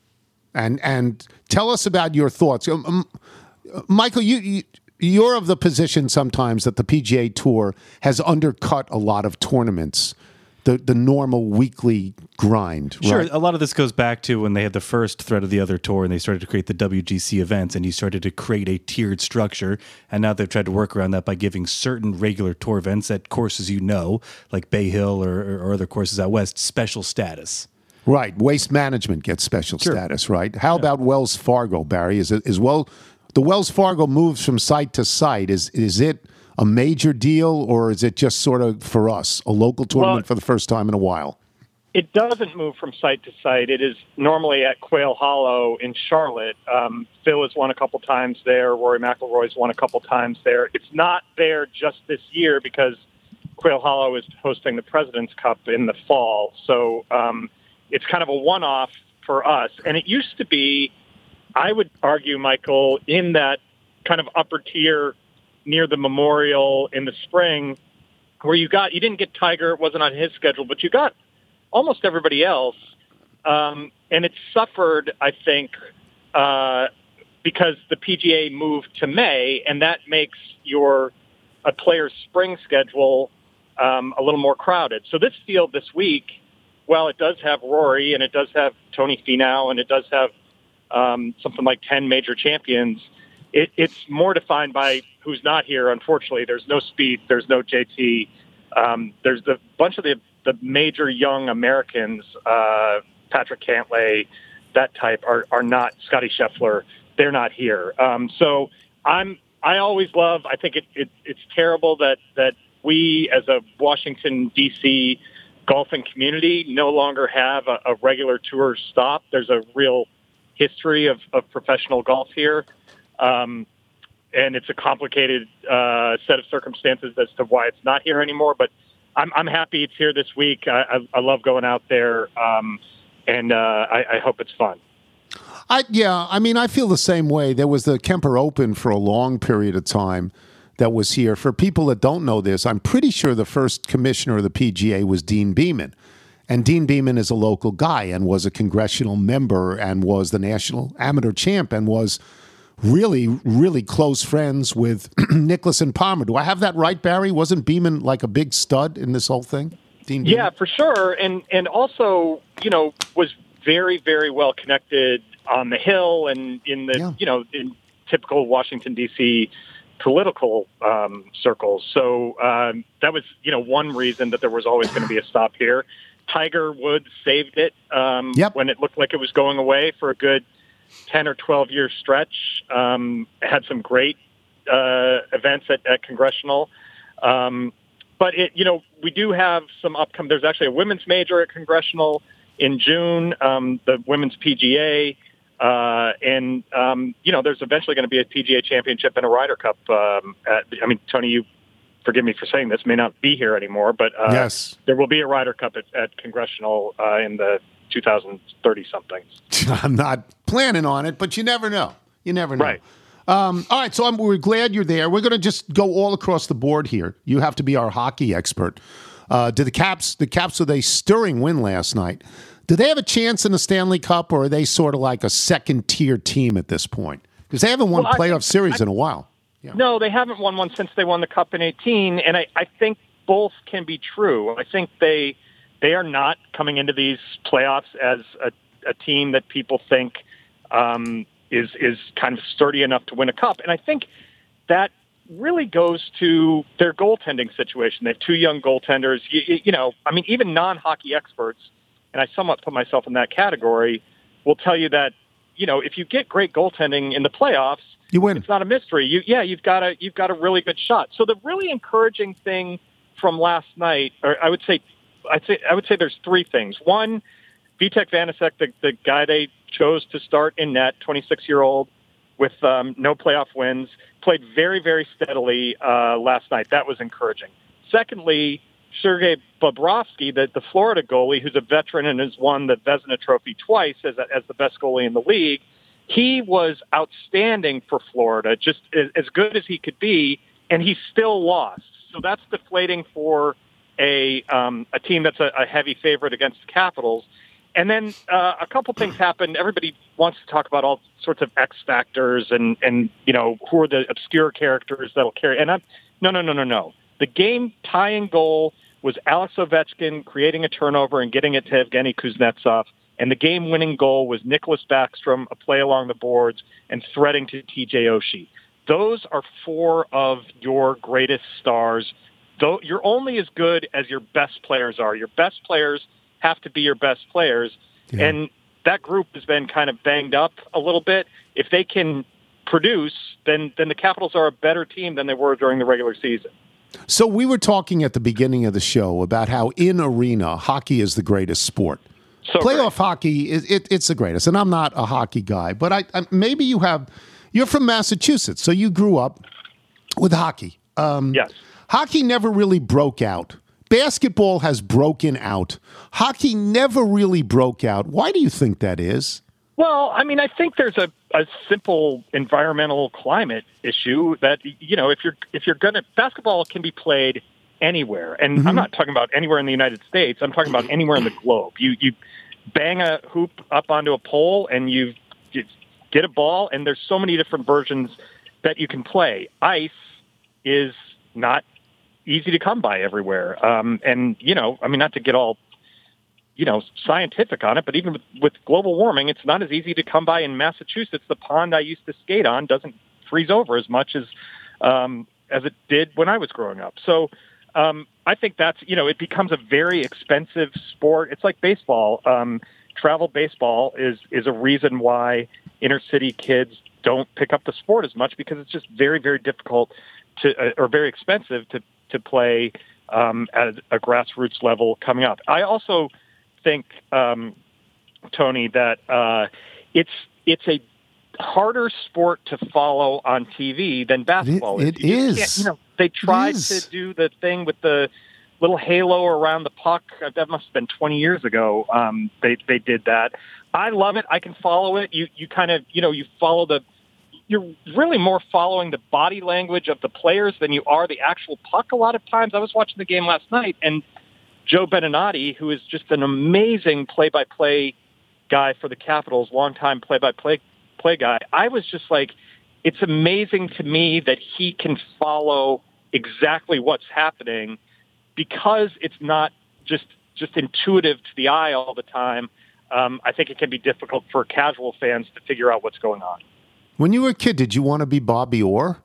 And and tell us about your thoughts, um, um, Michael. You, you you're of the position sometimes that the P G A Tour has undercut a lot of tournaments, the the normal weekly grind. Sure, right? a lot of this goes back to when they had the first thread of the other tour and they started to create the W G C events, and you started to create a tiered structure, and now they've tried to work around that by giving certain regular tour events at courses you know, like Bay Hill or, or other courses out west, special status. Right. Waste management gets special Sure. status, right? How about Wells Fargo, Barry? Is it is well the Wells Fargo moves from site to site? Is is it a major deal, or is it just sort of for us, a local tournament Well, for the first time in a while? It doesn't move from site to site. It is normally at Quail Hollow in Charlotte. Um, Phil has won a couple times there. Rory McIlroy's won a couple times there. It's not there just this year because Quail Hollow is hosting the President's Cup in the fall. So um, it's kind of a one-off for us. And it used to be, I would argue, Michael, in that kind of upper tier near the Memorial in the spring, where you got, you didn't get Tiger, it wasn't on his schedule, but you got almost everybody else. Um, and it suffered, I think, uh, because the P G A moved to May, and that makes your a player's spring schedule um, a little more crowded. So this field this week, well, it does have Rory, and it does have Tony Finau, and it does have um, something like ten major champions. It, it's more defined by who's not here, unfortunately. There's no Speed. There's no J T. Um, there's a bunch of the, the major young Americans, uh, Patrick Cantlay, that type, are, are not, Scotty Scheffler, they're not here. Um, so I'm, I always love, I think it, it, it's terrible that, that we as a Washington, D C golfing community no longer have a, a regular tour stop. There's a real history of, of professional golf here. Um, and it's a complicated uh, set of circumstances as to why it's not here anymore. But I'm, I'm happy it's here this week. I, I, I love going out there, um, and uh, I, I hope it's fun. I yeah, I mean, I feel the same way. There was the Kemper Open for a long period of time that was here. For people that don't know this, I'm pretty sure the first commissioner of the P G A was Dean Beeman. And Dean Beeman is a local guy and was a congressional member and was the national amateur champ and was really, really close friends with Nicklaus and Palmer. Do I have that right, Barry? Wasn't Beeman like a big stud in this whole thing? Dean Beeman? Yeah, for sure. And, and also, you know, was very, very well connected on the Hill and in the, yeah. you know, in typical Washington, D C political um, circles. So um, that was, you know, one reason that there was always going to be a stop here. Tiger Woods saved it um, yep. when it looked like it was going away for a good ten or twelve year stretch. Um, had some great uh, events at, at Congressional. Um, but, it, you know, we do have some upcoming. There's actually a women's major at Congressional in June, um, the Women's P G A. Uh, and, um, you know, there's eventually going to be a P G A championship and a Ryder Cup. Um, at, I mean, Tony, you forgive me for saying this, may not be here anymore, but uh, yes. there will be a Ryder Cup at, at Congressional uh, in the two thousand thirty something. I'm not planning on it, but you never know. You never know. Right. Um, all right, so I'm, we're glad you're there. We're going to just go all across the board here. You have to be our hockey expert. Uh, do the Caps, the Caps with a stirring win last night, do they have a chance in the Stanley Cup, or are they sort of like a second-tier team at this point? Because they haven't won Well, a playoff think, series I, in a while. Yeah. No, they haven't won one since they won the Cup in eighteen, and I, I think both can be true. I think they they are not coming into these playoffs as a, a team that people think um, is is kind of sturdy enough to win a cup, and I think that really goes to their goaltending situation. They have two young goaltenders. You, you know, I mean, even non-hockey experts, and I somewhat put myself in that category, will tell you that, you know, if you get great goaltending in the playoffs, you win. It's not a mystery. You, yeah, you've got a you've got a really good shot. So the really encouraging thing from last night, or I would say, I'd say I would say there's three things. One, Vitek Vanacek, the, the guy they chose to start in net, twenty-six-year-old with um, no playoff wins, played very, very steadily uh, last night. That was encouraging. Secondly, Sergei Bobrovsky, the, the Florida goalie, who's a veteran and has won the Vezina Trophy twice as, a, as the best goalie in the league, he was outstanding for Florida, just as, as good as he could be, and he still lost. So that's deflating for a um, a team that's a, a heavy favorite against the Capitals. And then uh, a couple things happened. Everybody wants to talk about all sorts of X factors and, and you know, who are the obscure characters that'll carry. And I'm, no, no, no, no, no. The game tying goal was Alex Ovechkin creating a turnover and getting it to Evgeny Kuznetsov. And the game-winning goal was Nicholas Backstrom, a play along the boards, and threading to T J Oshie. Those are four of your greatest stars. Though you're only as good as your best players are. Your best players have to be your best players. Yeah. And that group has been kind of banged up a little bit. If they can produce, then then the Capitals are a better team than they were during the regular season. So we were talking at the beginning of the show about how in arena, hockey is the greatest sport. So Playoff great. hockey, is, it, it's the greatest. And I'm not a hockey guy, but I, I maybe you have, you're from Massachusetts, so you grew up with hockey. Um, yes. Hockey never really broke out. Basketball has broken out. Hockey never really broke out. Why do you think that is? Well, I mean, I think there's a, a simple environmental climate issue that, you know, if you're if you're going to, basketball can be played anywhere. And mm-hmm. I'm not talking about anywhere in the United States. I'm talking about anywhere in the globe. You you bang a hoop up onto a pole and you, you get a ball, and there's so many different versions that you can play. Ice is not easy to come by everywhere. Um, and, you know, I mean, not to get all, you know, scientific on it, but even with, with global warming, it's not as easy to come by in Massachusetts. The pond I used to skate on doesn't freeze over as much as um, as it did when I was growing up. So um, I think that's, you know, it becomes a very expensive sport. It's like baseball. Um, travel baseball is, is a reason why inner city kids don't pick up the sport as much, because it's just very, very difficult to, uh, or very expensive to, to play um, at a grassroots level coming up. I also think, um, Tony, that uh, it's it's a harder sport to follow on T V than basketball it, is. It you is. You know, they tried to do the thing with the little halo around the puck. That must have been twenty years ago. Um, they they did that. I love it. I can follow it. You you kind of you know you follow the. You're really more following the body language of the players than you are the actual puck a lot of times. I was watching the game last night, and Joe Beninati, who is just an amazing play-by-play guy for the Capitals, longtime play-by-play play guy, I was just like, it's amazing to me that he can follow exactly what's happening, because it's not just just intuitive to the eye all the time. Um, I think it can be difficult for casual fans to figure out what's going on. When you were a kid, did you want to be Bobby Orr?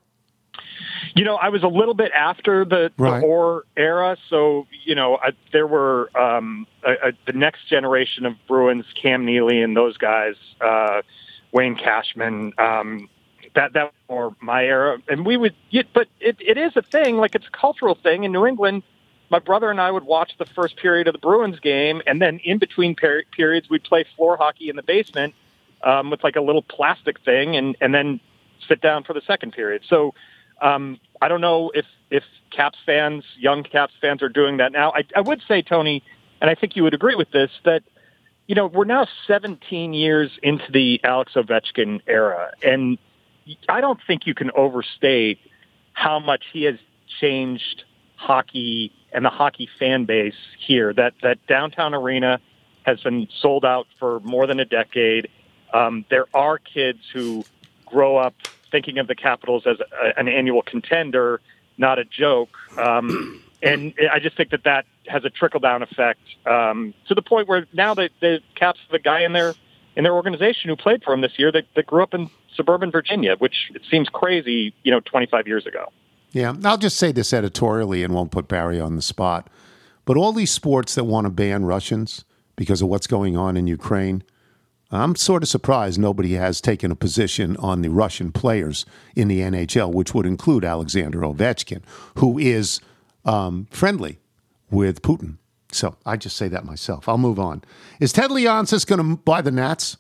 You know, I was a little bit after the, right. the Orr era, so, you know, I, there were um, a, a, the next generation of Bruins, Cam Neely and those guys, uh, Wayne Cashman, um, that that was more my era. And we would, but it, it is a thing, like it's a cultural thing. In New England, my brother and I would watch the first period of the Bruins game, and then in between per- periods, we'd play floor hockey in the basement um, with like a little plastic thing, and, and then sit down for the second period. So um, I don't know if, if Caps fans, young Caps fans are doing that now. I, I would say, Tony, and I think you would agree with this, that, you know, we're now seventeen years into the Alex Ovechkin era, and I don't think you can overstate how much he has changed hockey and the hockey fan base here. That that downtown arena has been sold out for more than a decade. Um, there are kids who grow up thinking of the Capitals as a, an annual contender, not a joke. Um, and I just think that that has a trickle-down effect um, to the point where now the, the Caps have a guy in their in their organization who played for him this year that, that grew up in suburban Virginia, which it seems crazy, you know, twenty-five years ago. Yeah, I'll just say this editorially and won't put Barry on the spot. But all these sports that want to ban Russians because of what's going on in Ukraine, I'm sort of surprised nobody has taken a position on the Russian players in the N H L, which would include Alexander Ovechkin, who is um, friendly with Putin. So I just say that myself. I'll move on. Is Ted Leonsis going to buy the Nats?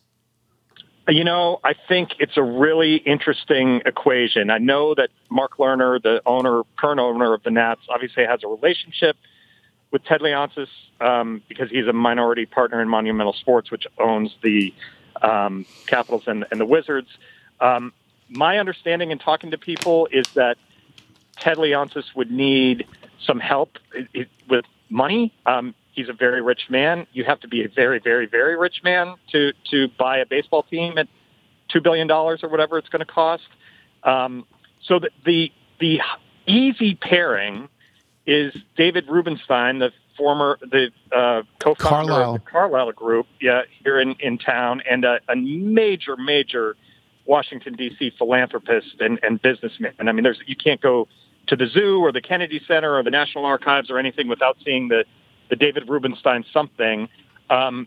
You know, I think it's a really interesting equation. I know that Mark Lerner, the owner, current owner of the Nats, obviously has a relationship with Ted Leonsis um, because he's a minority partner in Monumental Sports, which owns the um, Capitals and, and the Wizards. Um, my understanding in talking to people is that Ted Leonsis would need some help with money. Um, he's a very rich man. You have to be a very, very, very rich man to, to buy a baseball team at two billion dollars or whatever it's going to cost. Um, so the, the, the easy pairing is David Rubenstein, the former, the uh, co-founder Carlyle. of the Carlyle Group yeah, here in, in town, and a, a major, major Washington, D C philanthropist and, and businessman. I mean, there's you can't go to the zoo or the Kennedy Center or the National Archives or anything without seeing the, the David Rubenstein something. Um,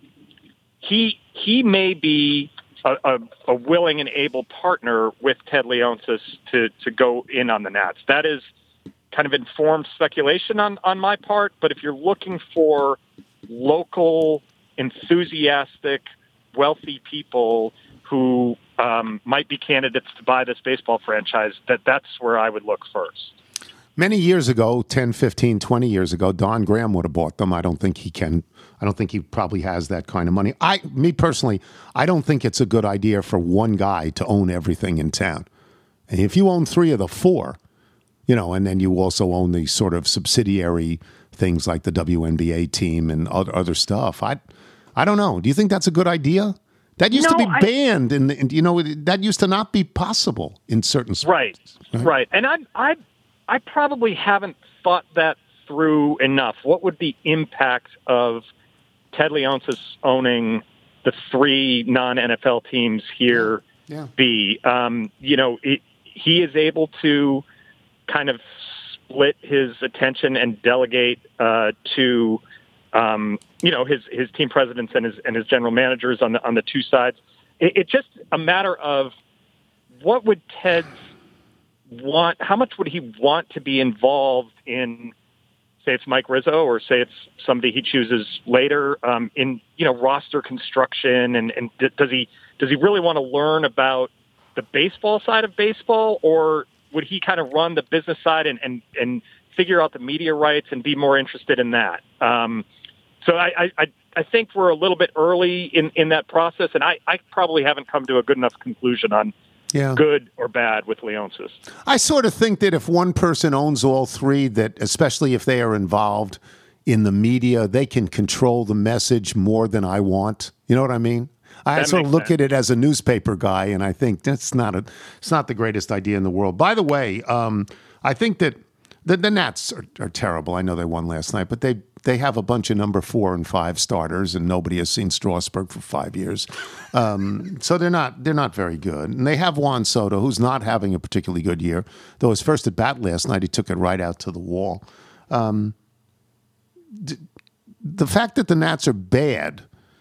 he he may be a, a, a willing and able partner with Ted Leonsis to, to go in on the Nats. That is kind of informed speculation on, on my part, but if you're looking for local, enthusiastic, wealthy people who um, might be candidates to buy this baseball franchise, that that's where I would look first. Many years ago, ten, fifteen, twenty years ago, Don Graham would have bought them. I don't think he can. I don't think he probably has that kind of money. I, me personally, I don't think it's a good idea for one guy to own everything in town. And if you own three of the four, you know, and then you also own the sort of subsidiary things like the W N B A team and other, other stuff. I, I don't know. Do you think that's a good idea? That used No, to be I- banned, and, and you know that used to not be possible in certain sports. Right, right. And I, I, I probably haven't thought that through enough. What would the impact of Ted Leonsis owning the three non-N F L teams here Yeah. be? Um, you know, it, he is able to kind of split his attention and delegate uh, to, um, you know, his his team presidents and his and his general managers on the on the two sides. It, it's just a matter of what would Ted's want, how much would he want to be involved in, say it's Mike Rizzo or say it's somebody he chooses later um, in, you know, roster construction and, and d- does he, does he really want to learn about the baseball side of baseball, or would he kind of run the business side and, and, and figure out the media rights and be more interested in that? Um, so I, I, I think we're a little bit early in, in that process, and I, I probably haven't come to a good enough conclusion on Yeah. good or bad with Leonsis. I sort of think that if one person owns all three, that especially if they are involved in the media, they can control the message more than I want. You know what I mean? I That sort of makes look sense. at it as a newspaper guy, and I think that's not a, it's not the greatest idea in the world. By the way, um, I think that the, the Nats are, are terrible. I know they won last night, but they they have a bunch of number four and five starters, and nobody has seen Strasburg for five years. Um, so they're not they're not very good. And they have Juan Soto, who's not having a particularly good year. Though his first at bat last night, he took it right out to the wall. Um, d- the fact that the Nats are bad,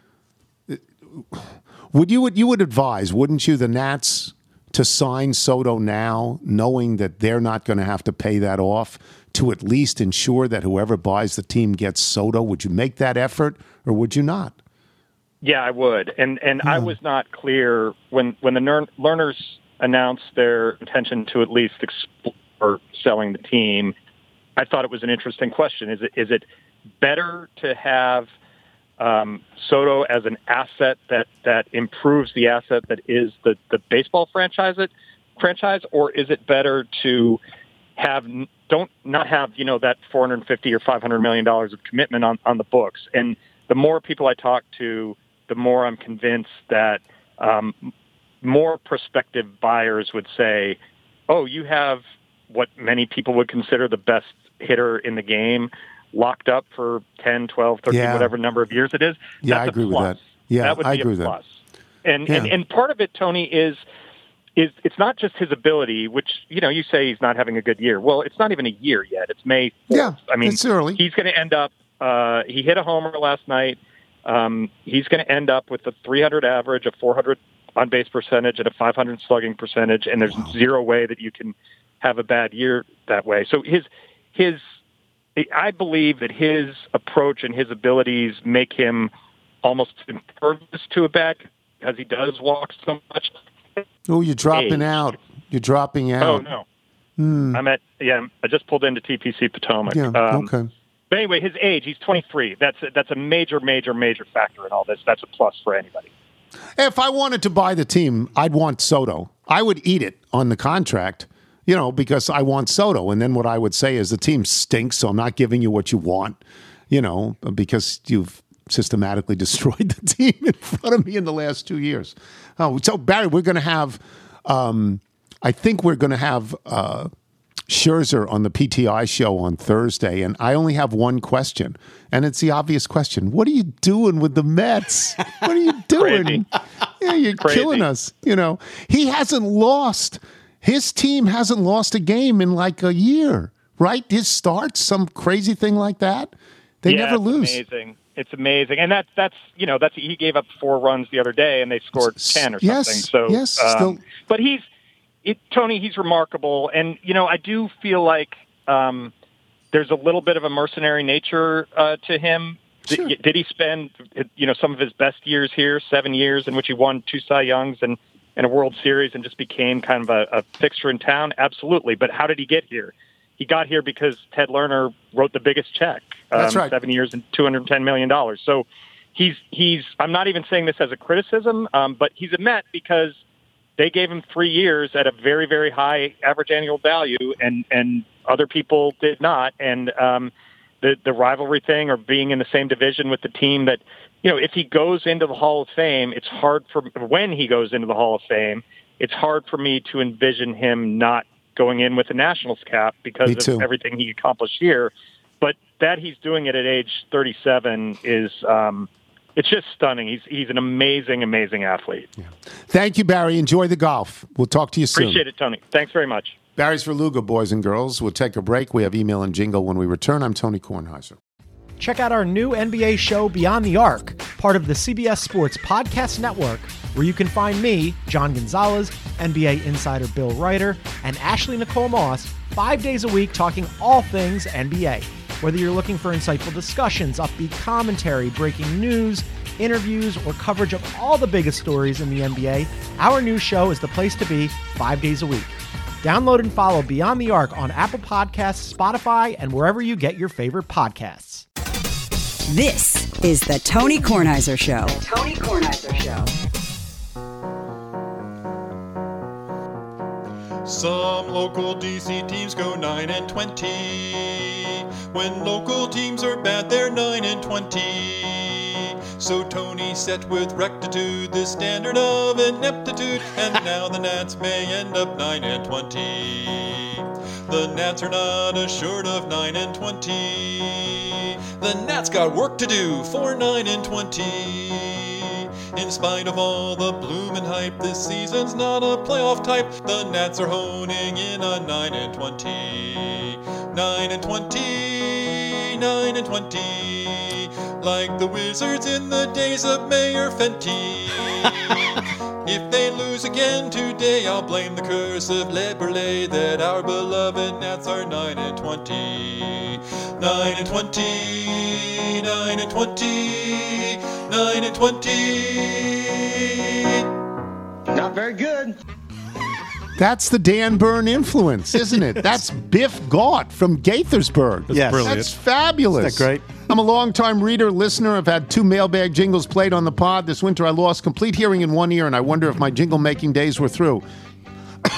would you would you would advise, wouldn't you, the Nats to sign Soto now, knowing that they're not going to have to pay that off, to at least ensure that whoever buys the team gets Soto? Would you make that effort, or would you not? Yeah, I would. And and I was not clear when, when the Ner- Learners announced their intention to at least explore selling the team. I thought it was an interesting question. Is it is it better to have um, Soto as an asset that, that improves the asset that is the, the baseball franchise, it, franchise, or is it better to have don't not have, you know, that four hundred fifty or five hundred million dollars of commitment on, on the books. And the more people I talk to, the more I'm convinced that um, more prospective buyers would say, oh, you have what many people would consider the best hitter in the game locked up for ten, twelve, thirteen, Yeah. whatever number of years it is. Yeah, That's I agree a with plus. that. Yeah, that would I be agree a with that. plus. And, Yeah. and and part of it, Tony, is is it's not just his ability, which, you know, you say he's not having a good year. Well, it's not even a year yet. It's May fourth. Yeah, I mean, it's early. He's going to end up, uh, he hit a homer last night. Um, he's going to end up with a three hundred average, a four hundred on-base percentage, and a five hundred slugging percentage, and there's zero way that you can have a bad year that way. So his his I believe that his approach and his abilities make him almost impervious to a bad because he does walk so much. Oh, you're dropping Age. out. You're dropping out. Oh, no. Hmm. I'm at, yeah, I just pulled into T P C Potomac. Yeah, Um, okay. But anyway, his age, he's twenty-three. That's a, that's a major, major, major factor in all this. That's a plus for anybody. If I wanted to buy the team, I'd want Soto. I would eat it on the contract, you know, because I want Soto. And then what I would say is the team stinks, so I'm not giving you what you want, you know, because you've systematically destroyed the team in front of me in the last two years. Oh, so Barry, we're going to have, um, I think we're going to have uh, Scherzer on the P T I show on Thursday, and I only have one question, and it's the obvious question. What are you doing with the Mets? What are you doing? Yeah, you're Crazy. killing us. You know, he hasn't lost. His team hasn't lost a game in like a year, right? His starts, some crazy thing like that. They yeah, never it's lose. Amazing. It's amazing. And that's, that's, you know, that's, he gave up four runs the other day and they scored ten or Yes, something. So, yes, um, still- but he's, it, Tony, he's remarkable. And, you know, I do feel like um, there's a little bit of a mercenary nature uh, to him. Sure. Did, did he spend, you know, some of his best years here, seven years in which he won two Cy Youngs and, and a World Series and just became kind of a, a fixture in town? Absolutely. But how did he get here? He got here because Ted Lerner wrote the biggest check. Um, That's right. Seven years and two hundred ten million dollars. So he's, he's, I'm not even saying this as a criticism, um, but he's a Met because they gave him three years at a very, very high average annual value, and, and other people did not. And um, the, the rivalry thing or being in the same division with the team that, you know, if he goes into the Hall of Fame, it's hard for, when he goes into the Hall of Fame, it's hard for me to envision him not going in with the Nationals cap because Me too. of everything he accomplished here. But that he's doing it at age thirty-seven is, um, it's just stunning. He's he's an amazing, amazing athlete. Thank you, Barry. Enjoy the golf. We'll talk to you soon. Appreciate it, Tony. Thanks very much. Barry's for Lugo, boys and girls. We'll take a break. We have email and jingle when we return. I'm Tony Kornheiser. Check out our new N B A show, Beyond the Arc, part of the C B S Sports Podcast Network, where you can find me, John Gonzalez, N B A insider Bill Ryder, and Ashley Nicole Moss, five days a week talking all things N B A. Whether you're looking for insightful discussions, upbeat commentary, breaking news, interviews, or coverage of all the biggest stories in the N B A, our new show is the place to be five days a week. Download and follow Beyond the Arc on Apple Podcasts, Spotify, and wherever you get your favorite podcasts. This is the Tony Kornheiser Show. The Tony Kornheiser Show. Some local D C teams go nine and twenty. When local teams are bad, they're nine and twenty. So Tony set with rectitude the standard of ineptitude, and now the Nats may end up nine and twenty. The Nats are not assured of nine and twenty. The Nats got work to do for nine and twenty. In spite of all the bloom and hype, this season's not a playoff type. The Nats are honing in on nine and twenty. nine and twenty, nine and twenty. Like the Wizards in the days of Mayor Fenty. If they lose again today, I'll blame the curse of Le Burley that our beloved Nats are nine and twenty. nine and twenty, nine and twenty, nine and twenty. Not very good. That's the Dan Byrne influence, isn't it? That's Biff Gaunt from Gaithersburg. That's Yes. brilliant. That's fabulous. Isn't that great? I'm a longtime reader, listener. I've had two mailbag jingles played on the pod. This winter I lost complete hearing in one ear, and I wonder if my jingle-making days were through.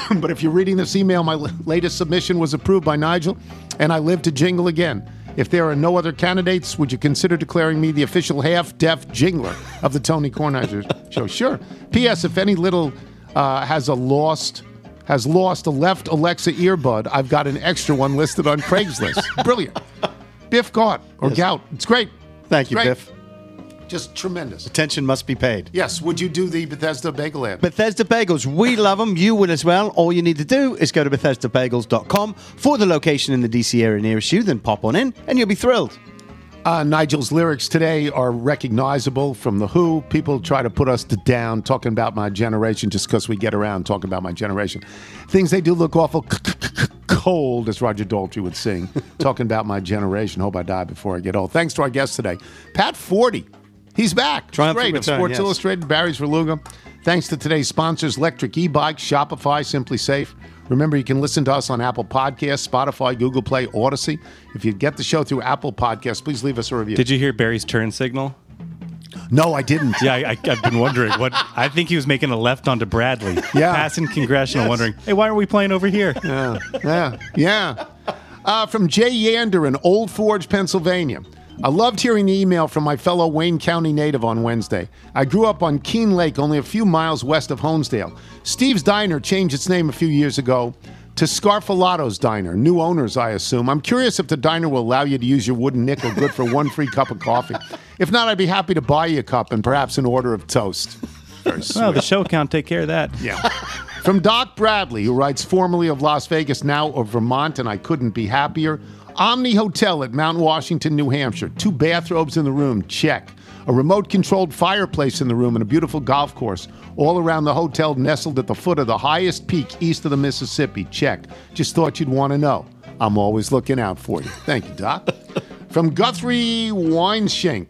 But if you're reading this email, my l- latest submission was approved by Nigel, and I live to jingle again. If there are no other candidates, would you consider declaring me the official half-deaf jingler of the Tony Kornheiser Show? Sure. P S. If any little uh, has a lost has lost a left Alexa earbud, I've got an extra one listed on Craigslist. Brilliant. Biff Gott or Yes. Gout. It's great. Thank you, Great. Biff. Just tremendous. Attention must be paid. Yes. Would you do the Bethesda Bagel ad? Bethesda Bagels, we love them. You will as well. All you need to do is go to bethesda bagels dot com for the location in the D C area nearest you, then pop on in and you'll be thrilled. Uh, Nigel's lyrics today are recognizable from The Who. People try to put us to down talking about my generation just because we get around talking about my generation. Things they do look awful cold, as Roger Daltrey would sing, talking about my generation. Hope I die before I get old. Thanks to our guest today, Pat Forty. He's back. Triumphant Great. Of return, Sports yes. Illustrated, Barry's Verluga. Thanks to today's sponsors, Electric E-Bike, Shopify, Simply Safe. Remember, you can listen to us on Apple Podcasts, Spotify, Google Play, Odyssey. If you get the show through Apple Podcasts, please leave us a review. Did you hear Barry's turn signal? No, I didn't. Yeah, I, I, I've been wondering. What I think he was making a left onto Bradley. Yeah. Passing congressional, Yes. wondering, hey, why aren't we playing over here? Yeah, yeah, yeah. Uh, from Jay Yander in Old Forge, Pennsylvania. I loved hearing the email from my fellow Wayne County native on Wednesday. I grew up on Keene Lake, only a few miles west of Honesdale. Steve's Diner changed its name a few years ago to Scarfalato's Diner. New owners, I assume. I'm curious if the diner will allow you to use your wooden nickel good for one free cup of coffee. If not, I'd be happy to buy you a cup and perhaps an order of toast. Very sweet. Well, the show count take care of that. Yeah. From Doc Bradley, who writes formerly of Las Vegas, now of Vermont, and I couldn't be happier. Omni Hotel at Mount Washington, New Hampshire. Two bathrobes in the room, check. A remote-controlled fireplace in the room and a beautiful golf course. All around the hotel, nestled at the foot of the highest peak east of the Mississippi, check. Just thought you'd want to know. I'm always looking out for you. Thank you, Doc. From Guthrie Weinschenk.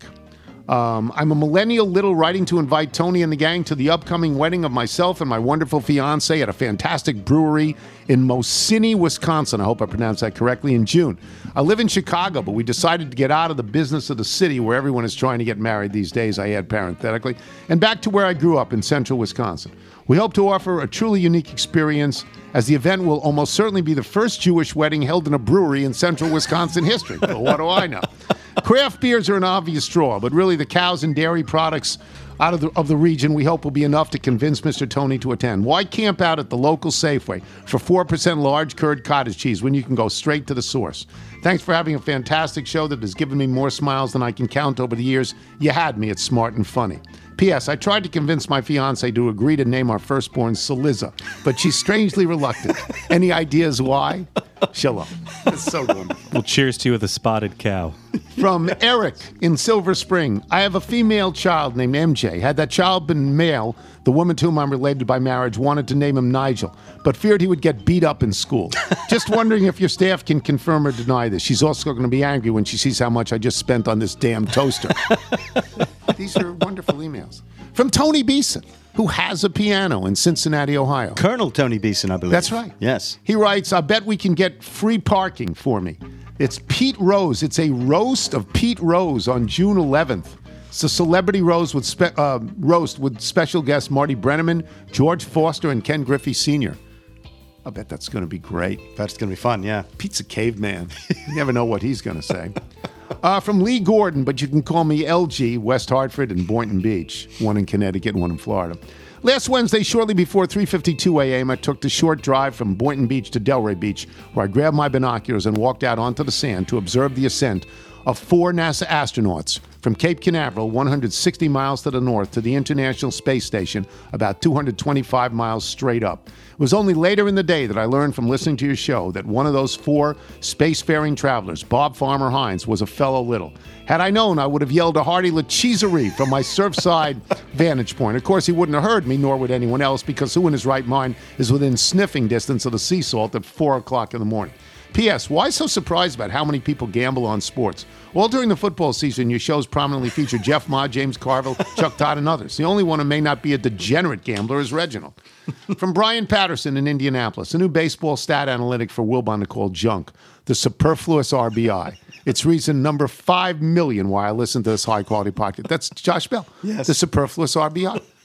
Um, I'm a millennial little writing to invite Tony and the gang to the upcoming wedding of myself and my wonderful fiance at a fantastic brewery in Mosini, Wisconsin. I hope I pronounced that correctly, in June. I live in Chicago, but we decided to get out of the business of the city where everyone is trying to get married these days, I add parenthetically, and back to where I grew up in central Wisconsin. We hope to offer a truly unique experience, as the event will almost certainly be the first Jewish wedding held in a brewery in central Wisconsin history. Well, what do I know? Craft beers are an obvious draw, but really the cows and dairy products out of the, of the region we hope will be enough to convince Mister Tony to attend. Why camp out at the local Safeway for four percent large curd cottage cheese when you can go straight to the source? Thanks for having a fantastic show that has given me more smiles than I can count over the years. You had me at Smart and Funny. P S. I tried to convince my fiancée to agree to name our firstborn Saliza, but she's strangely reluctant. Any ideas why? Shalom. It's so wonderful. Well, cheers to you with a spotted cow. From Eric in Silver Spring. I have a female child named M J. Had that child been male, the woman to whom I'm related by marriage wanted to name him Nigel, but feared he would get beat up in school. Just wondering if your staff can confirm or deny this. She's also going to be angry when she sees how much I just spent on this damn toaster. These are wonderful emails. From Tony Beeson, who has a piano in Cincinnati, Ohio. Colonel Tony Beeson, I believe. That's right. Yes. He writes, I bet we can get free parking for me. It's Pete Rose. It's a roast of Pete Rose on June eleventh. It's a celebrity roast with, spe- uh, roast with special guests Marty Brenneman, George Foster, and Ken Griffey Senior I bet that's going to be great. That's going to be fun, yeah. Pete's a caveman. You never know what he's going to say. Uh, from Lee Gordon, but you can call me L G, West Hartford and Boynton Beach. One in Connecticut and one in Florida. Last Wednesday, shortly before three fifty-two a.m., I took the short drive from Boynton Beach to Delray Beach, where I grabbed my binoculars and walked out onto the sand to observe the ascent of four NASA astronauts from Cape Canaveral, one hundred sixty miles to the north, to the International Space Station, about two hundred twenty-five miles straight up. It was only later in the day that I learned from listening to your show that one of those four spacefaring travelers, Bob Farmer Hines, was a fellow Little. Had I known, I would have yelled a hearty lacheserie from my surfside vantage point. Of course, he wouldn't have heard me, nor would anyone else, because who in his right mind is within sniffing distance of the sea salt at four o'clock in the morning? P S. Why so surprised about how many people gamble on sports? All during the football season, your shows prominently feature Jeff Ma, James Carville, Chuck Todd, and others. The only one who may not be a degenerate gambler is Reginald. From Brian Patterson in Indianapolis, a new baseball stat analytic for Wilbon to call junk, the superfluous R B I. It's reason number five million why I listen to this high-quality podcast. That's Josh Bell. Yes. The superfluous R B I.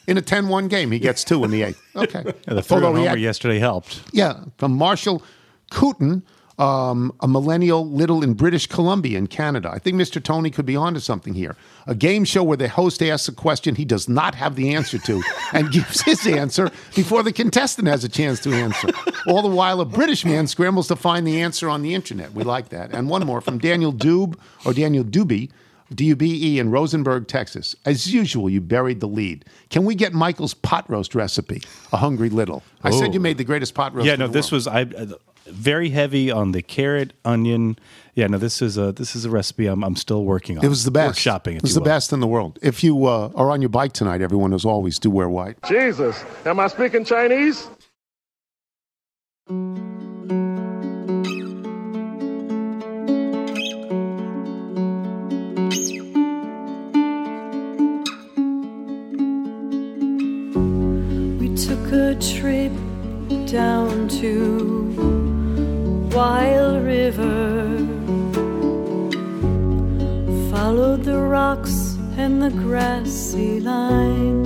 In a ten one game, he gets two in the eighth. Okay. Yeah, the third Although he homer had- yesterday helped. Yeah, from Marshall Cooten, um, a millennial little in British Columbia in Canada. I think Mister Tony could be onto something here. A game show where the host asks a question he does not have the answer to and gives his answer before the contestant has a chance to answer. All the while, a British man scrambles to find the answer on the internet. We like that. And one more from Daniel Dube, or Daniel Duby, D U B E in Rosenberg, Texas. As usual, you buried the lead. Can we get Michael's pot roast recipe? A hungry little. I Oh. said you made the greatest pot roast. Yeah, in no, the this world. was I uh, very heavy on the carrot, onion. Yeah, no, this is a this is a recipe I'm I'm still working on. It was the best. Workshopping, if It was you the will. best in the world. If you uh, are on your bike tonight, everyone, as always, do wear white. Jesus, am I speaking Chinese? We took a trip down to Wild River, followed the rocks and the grassy line.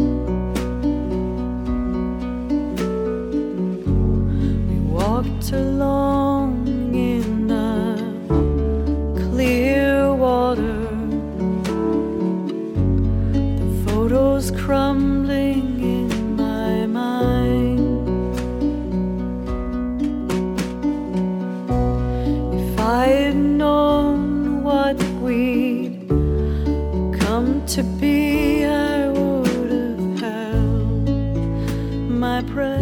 We walked along in the clear water, the photos crumbling in my mind. If I had known what we'd come to be, I would have held my breath.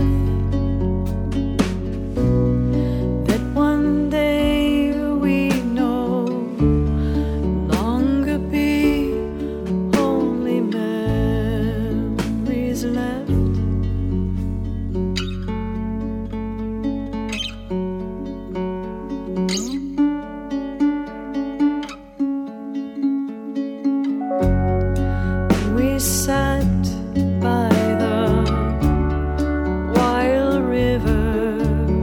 That one day we'd no longer be only memories left. We sat by the wild river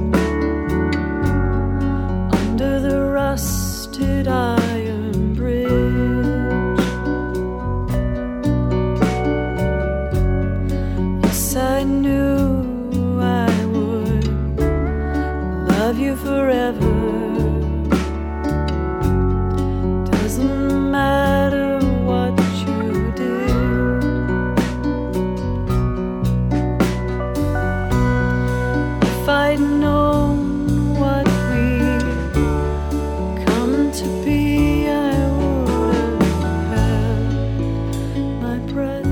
under the rusted iron bridge. Yes, I knew I would love you forever. Doesn't matter what you did. If I'd known what we'd come to be, I would have held my breath.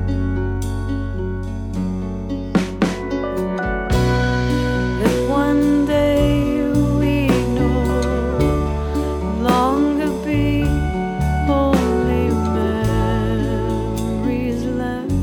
That one day we'd no longer be only memories left.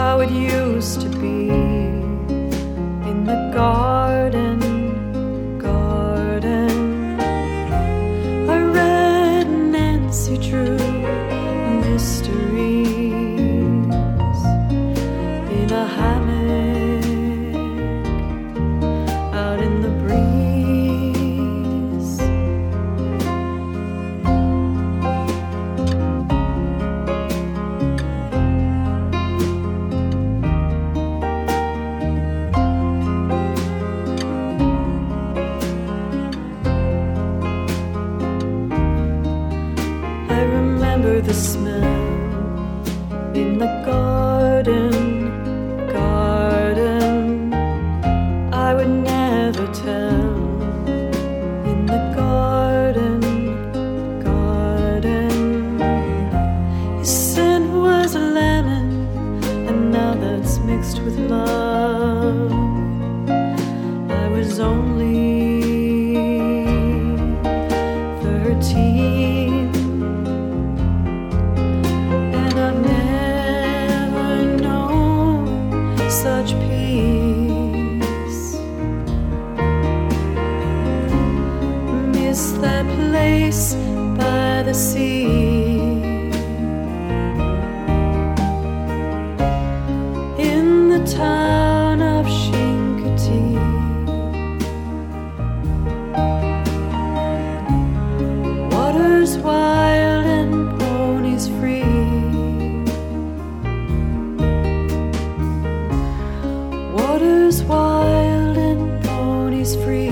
how it used to be in the garden, garden. I read Nancy Drew mysteries in a hammock out in the breeze. I remember the smell in the garden, garden. I would never tell. In the garden, garden. His scent was a lemon, and now that's mixed with love. I was only thirteen, and I've never known such peace. Miss that place by the sea. In the town of Chincoteague. Waters wild and ponies free. Waters wild and ponies free.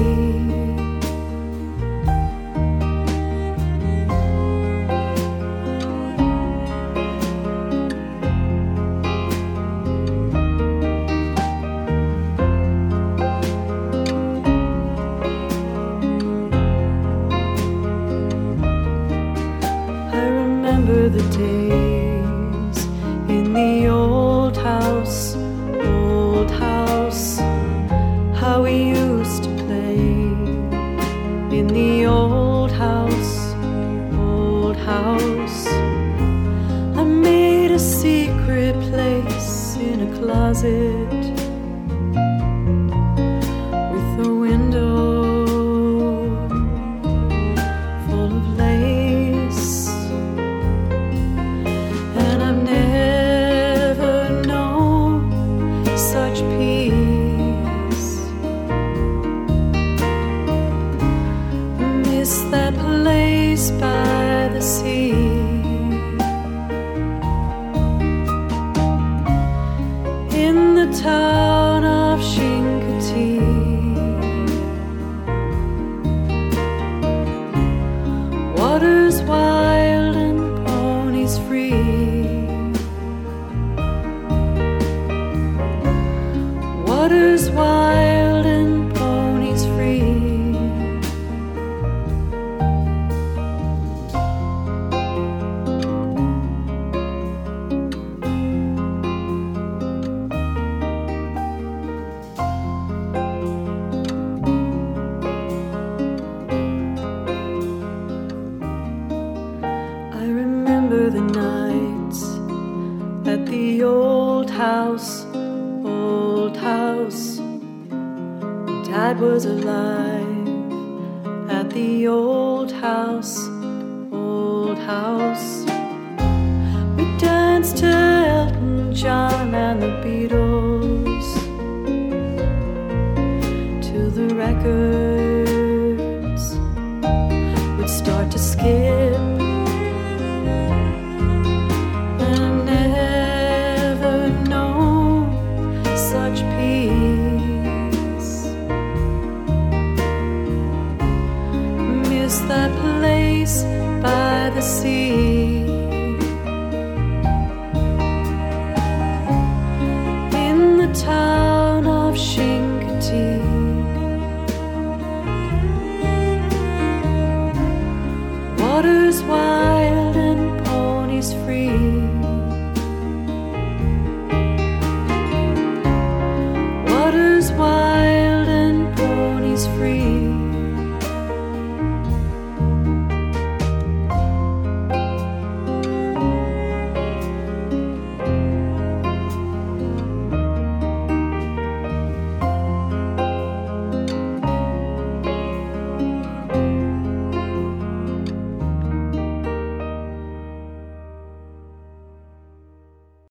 I remember the days in the old house, old house, how we used to play in the old house, old house. I made a secret place in a closet with a window full of lace, and I've never known such peace. Miss that place by the sea. In the town of Chincoteague. Waters wild and ponies free. Waters wild and ponies free. I remember the nights at the old house, old house. Dad was alive at the old house, old house. We danced to Elton John and the Beatles, till the records would start to skip. And I've never known such peace. Miss that place by the sea. In the town of Chincoteague. Waters wide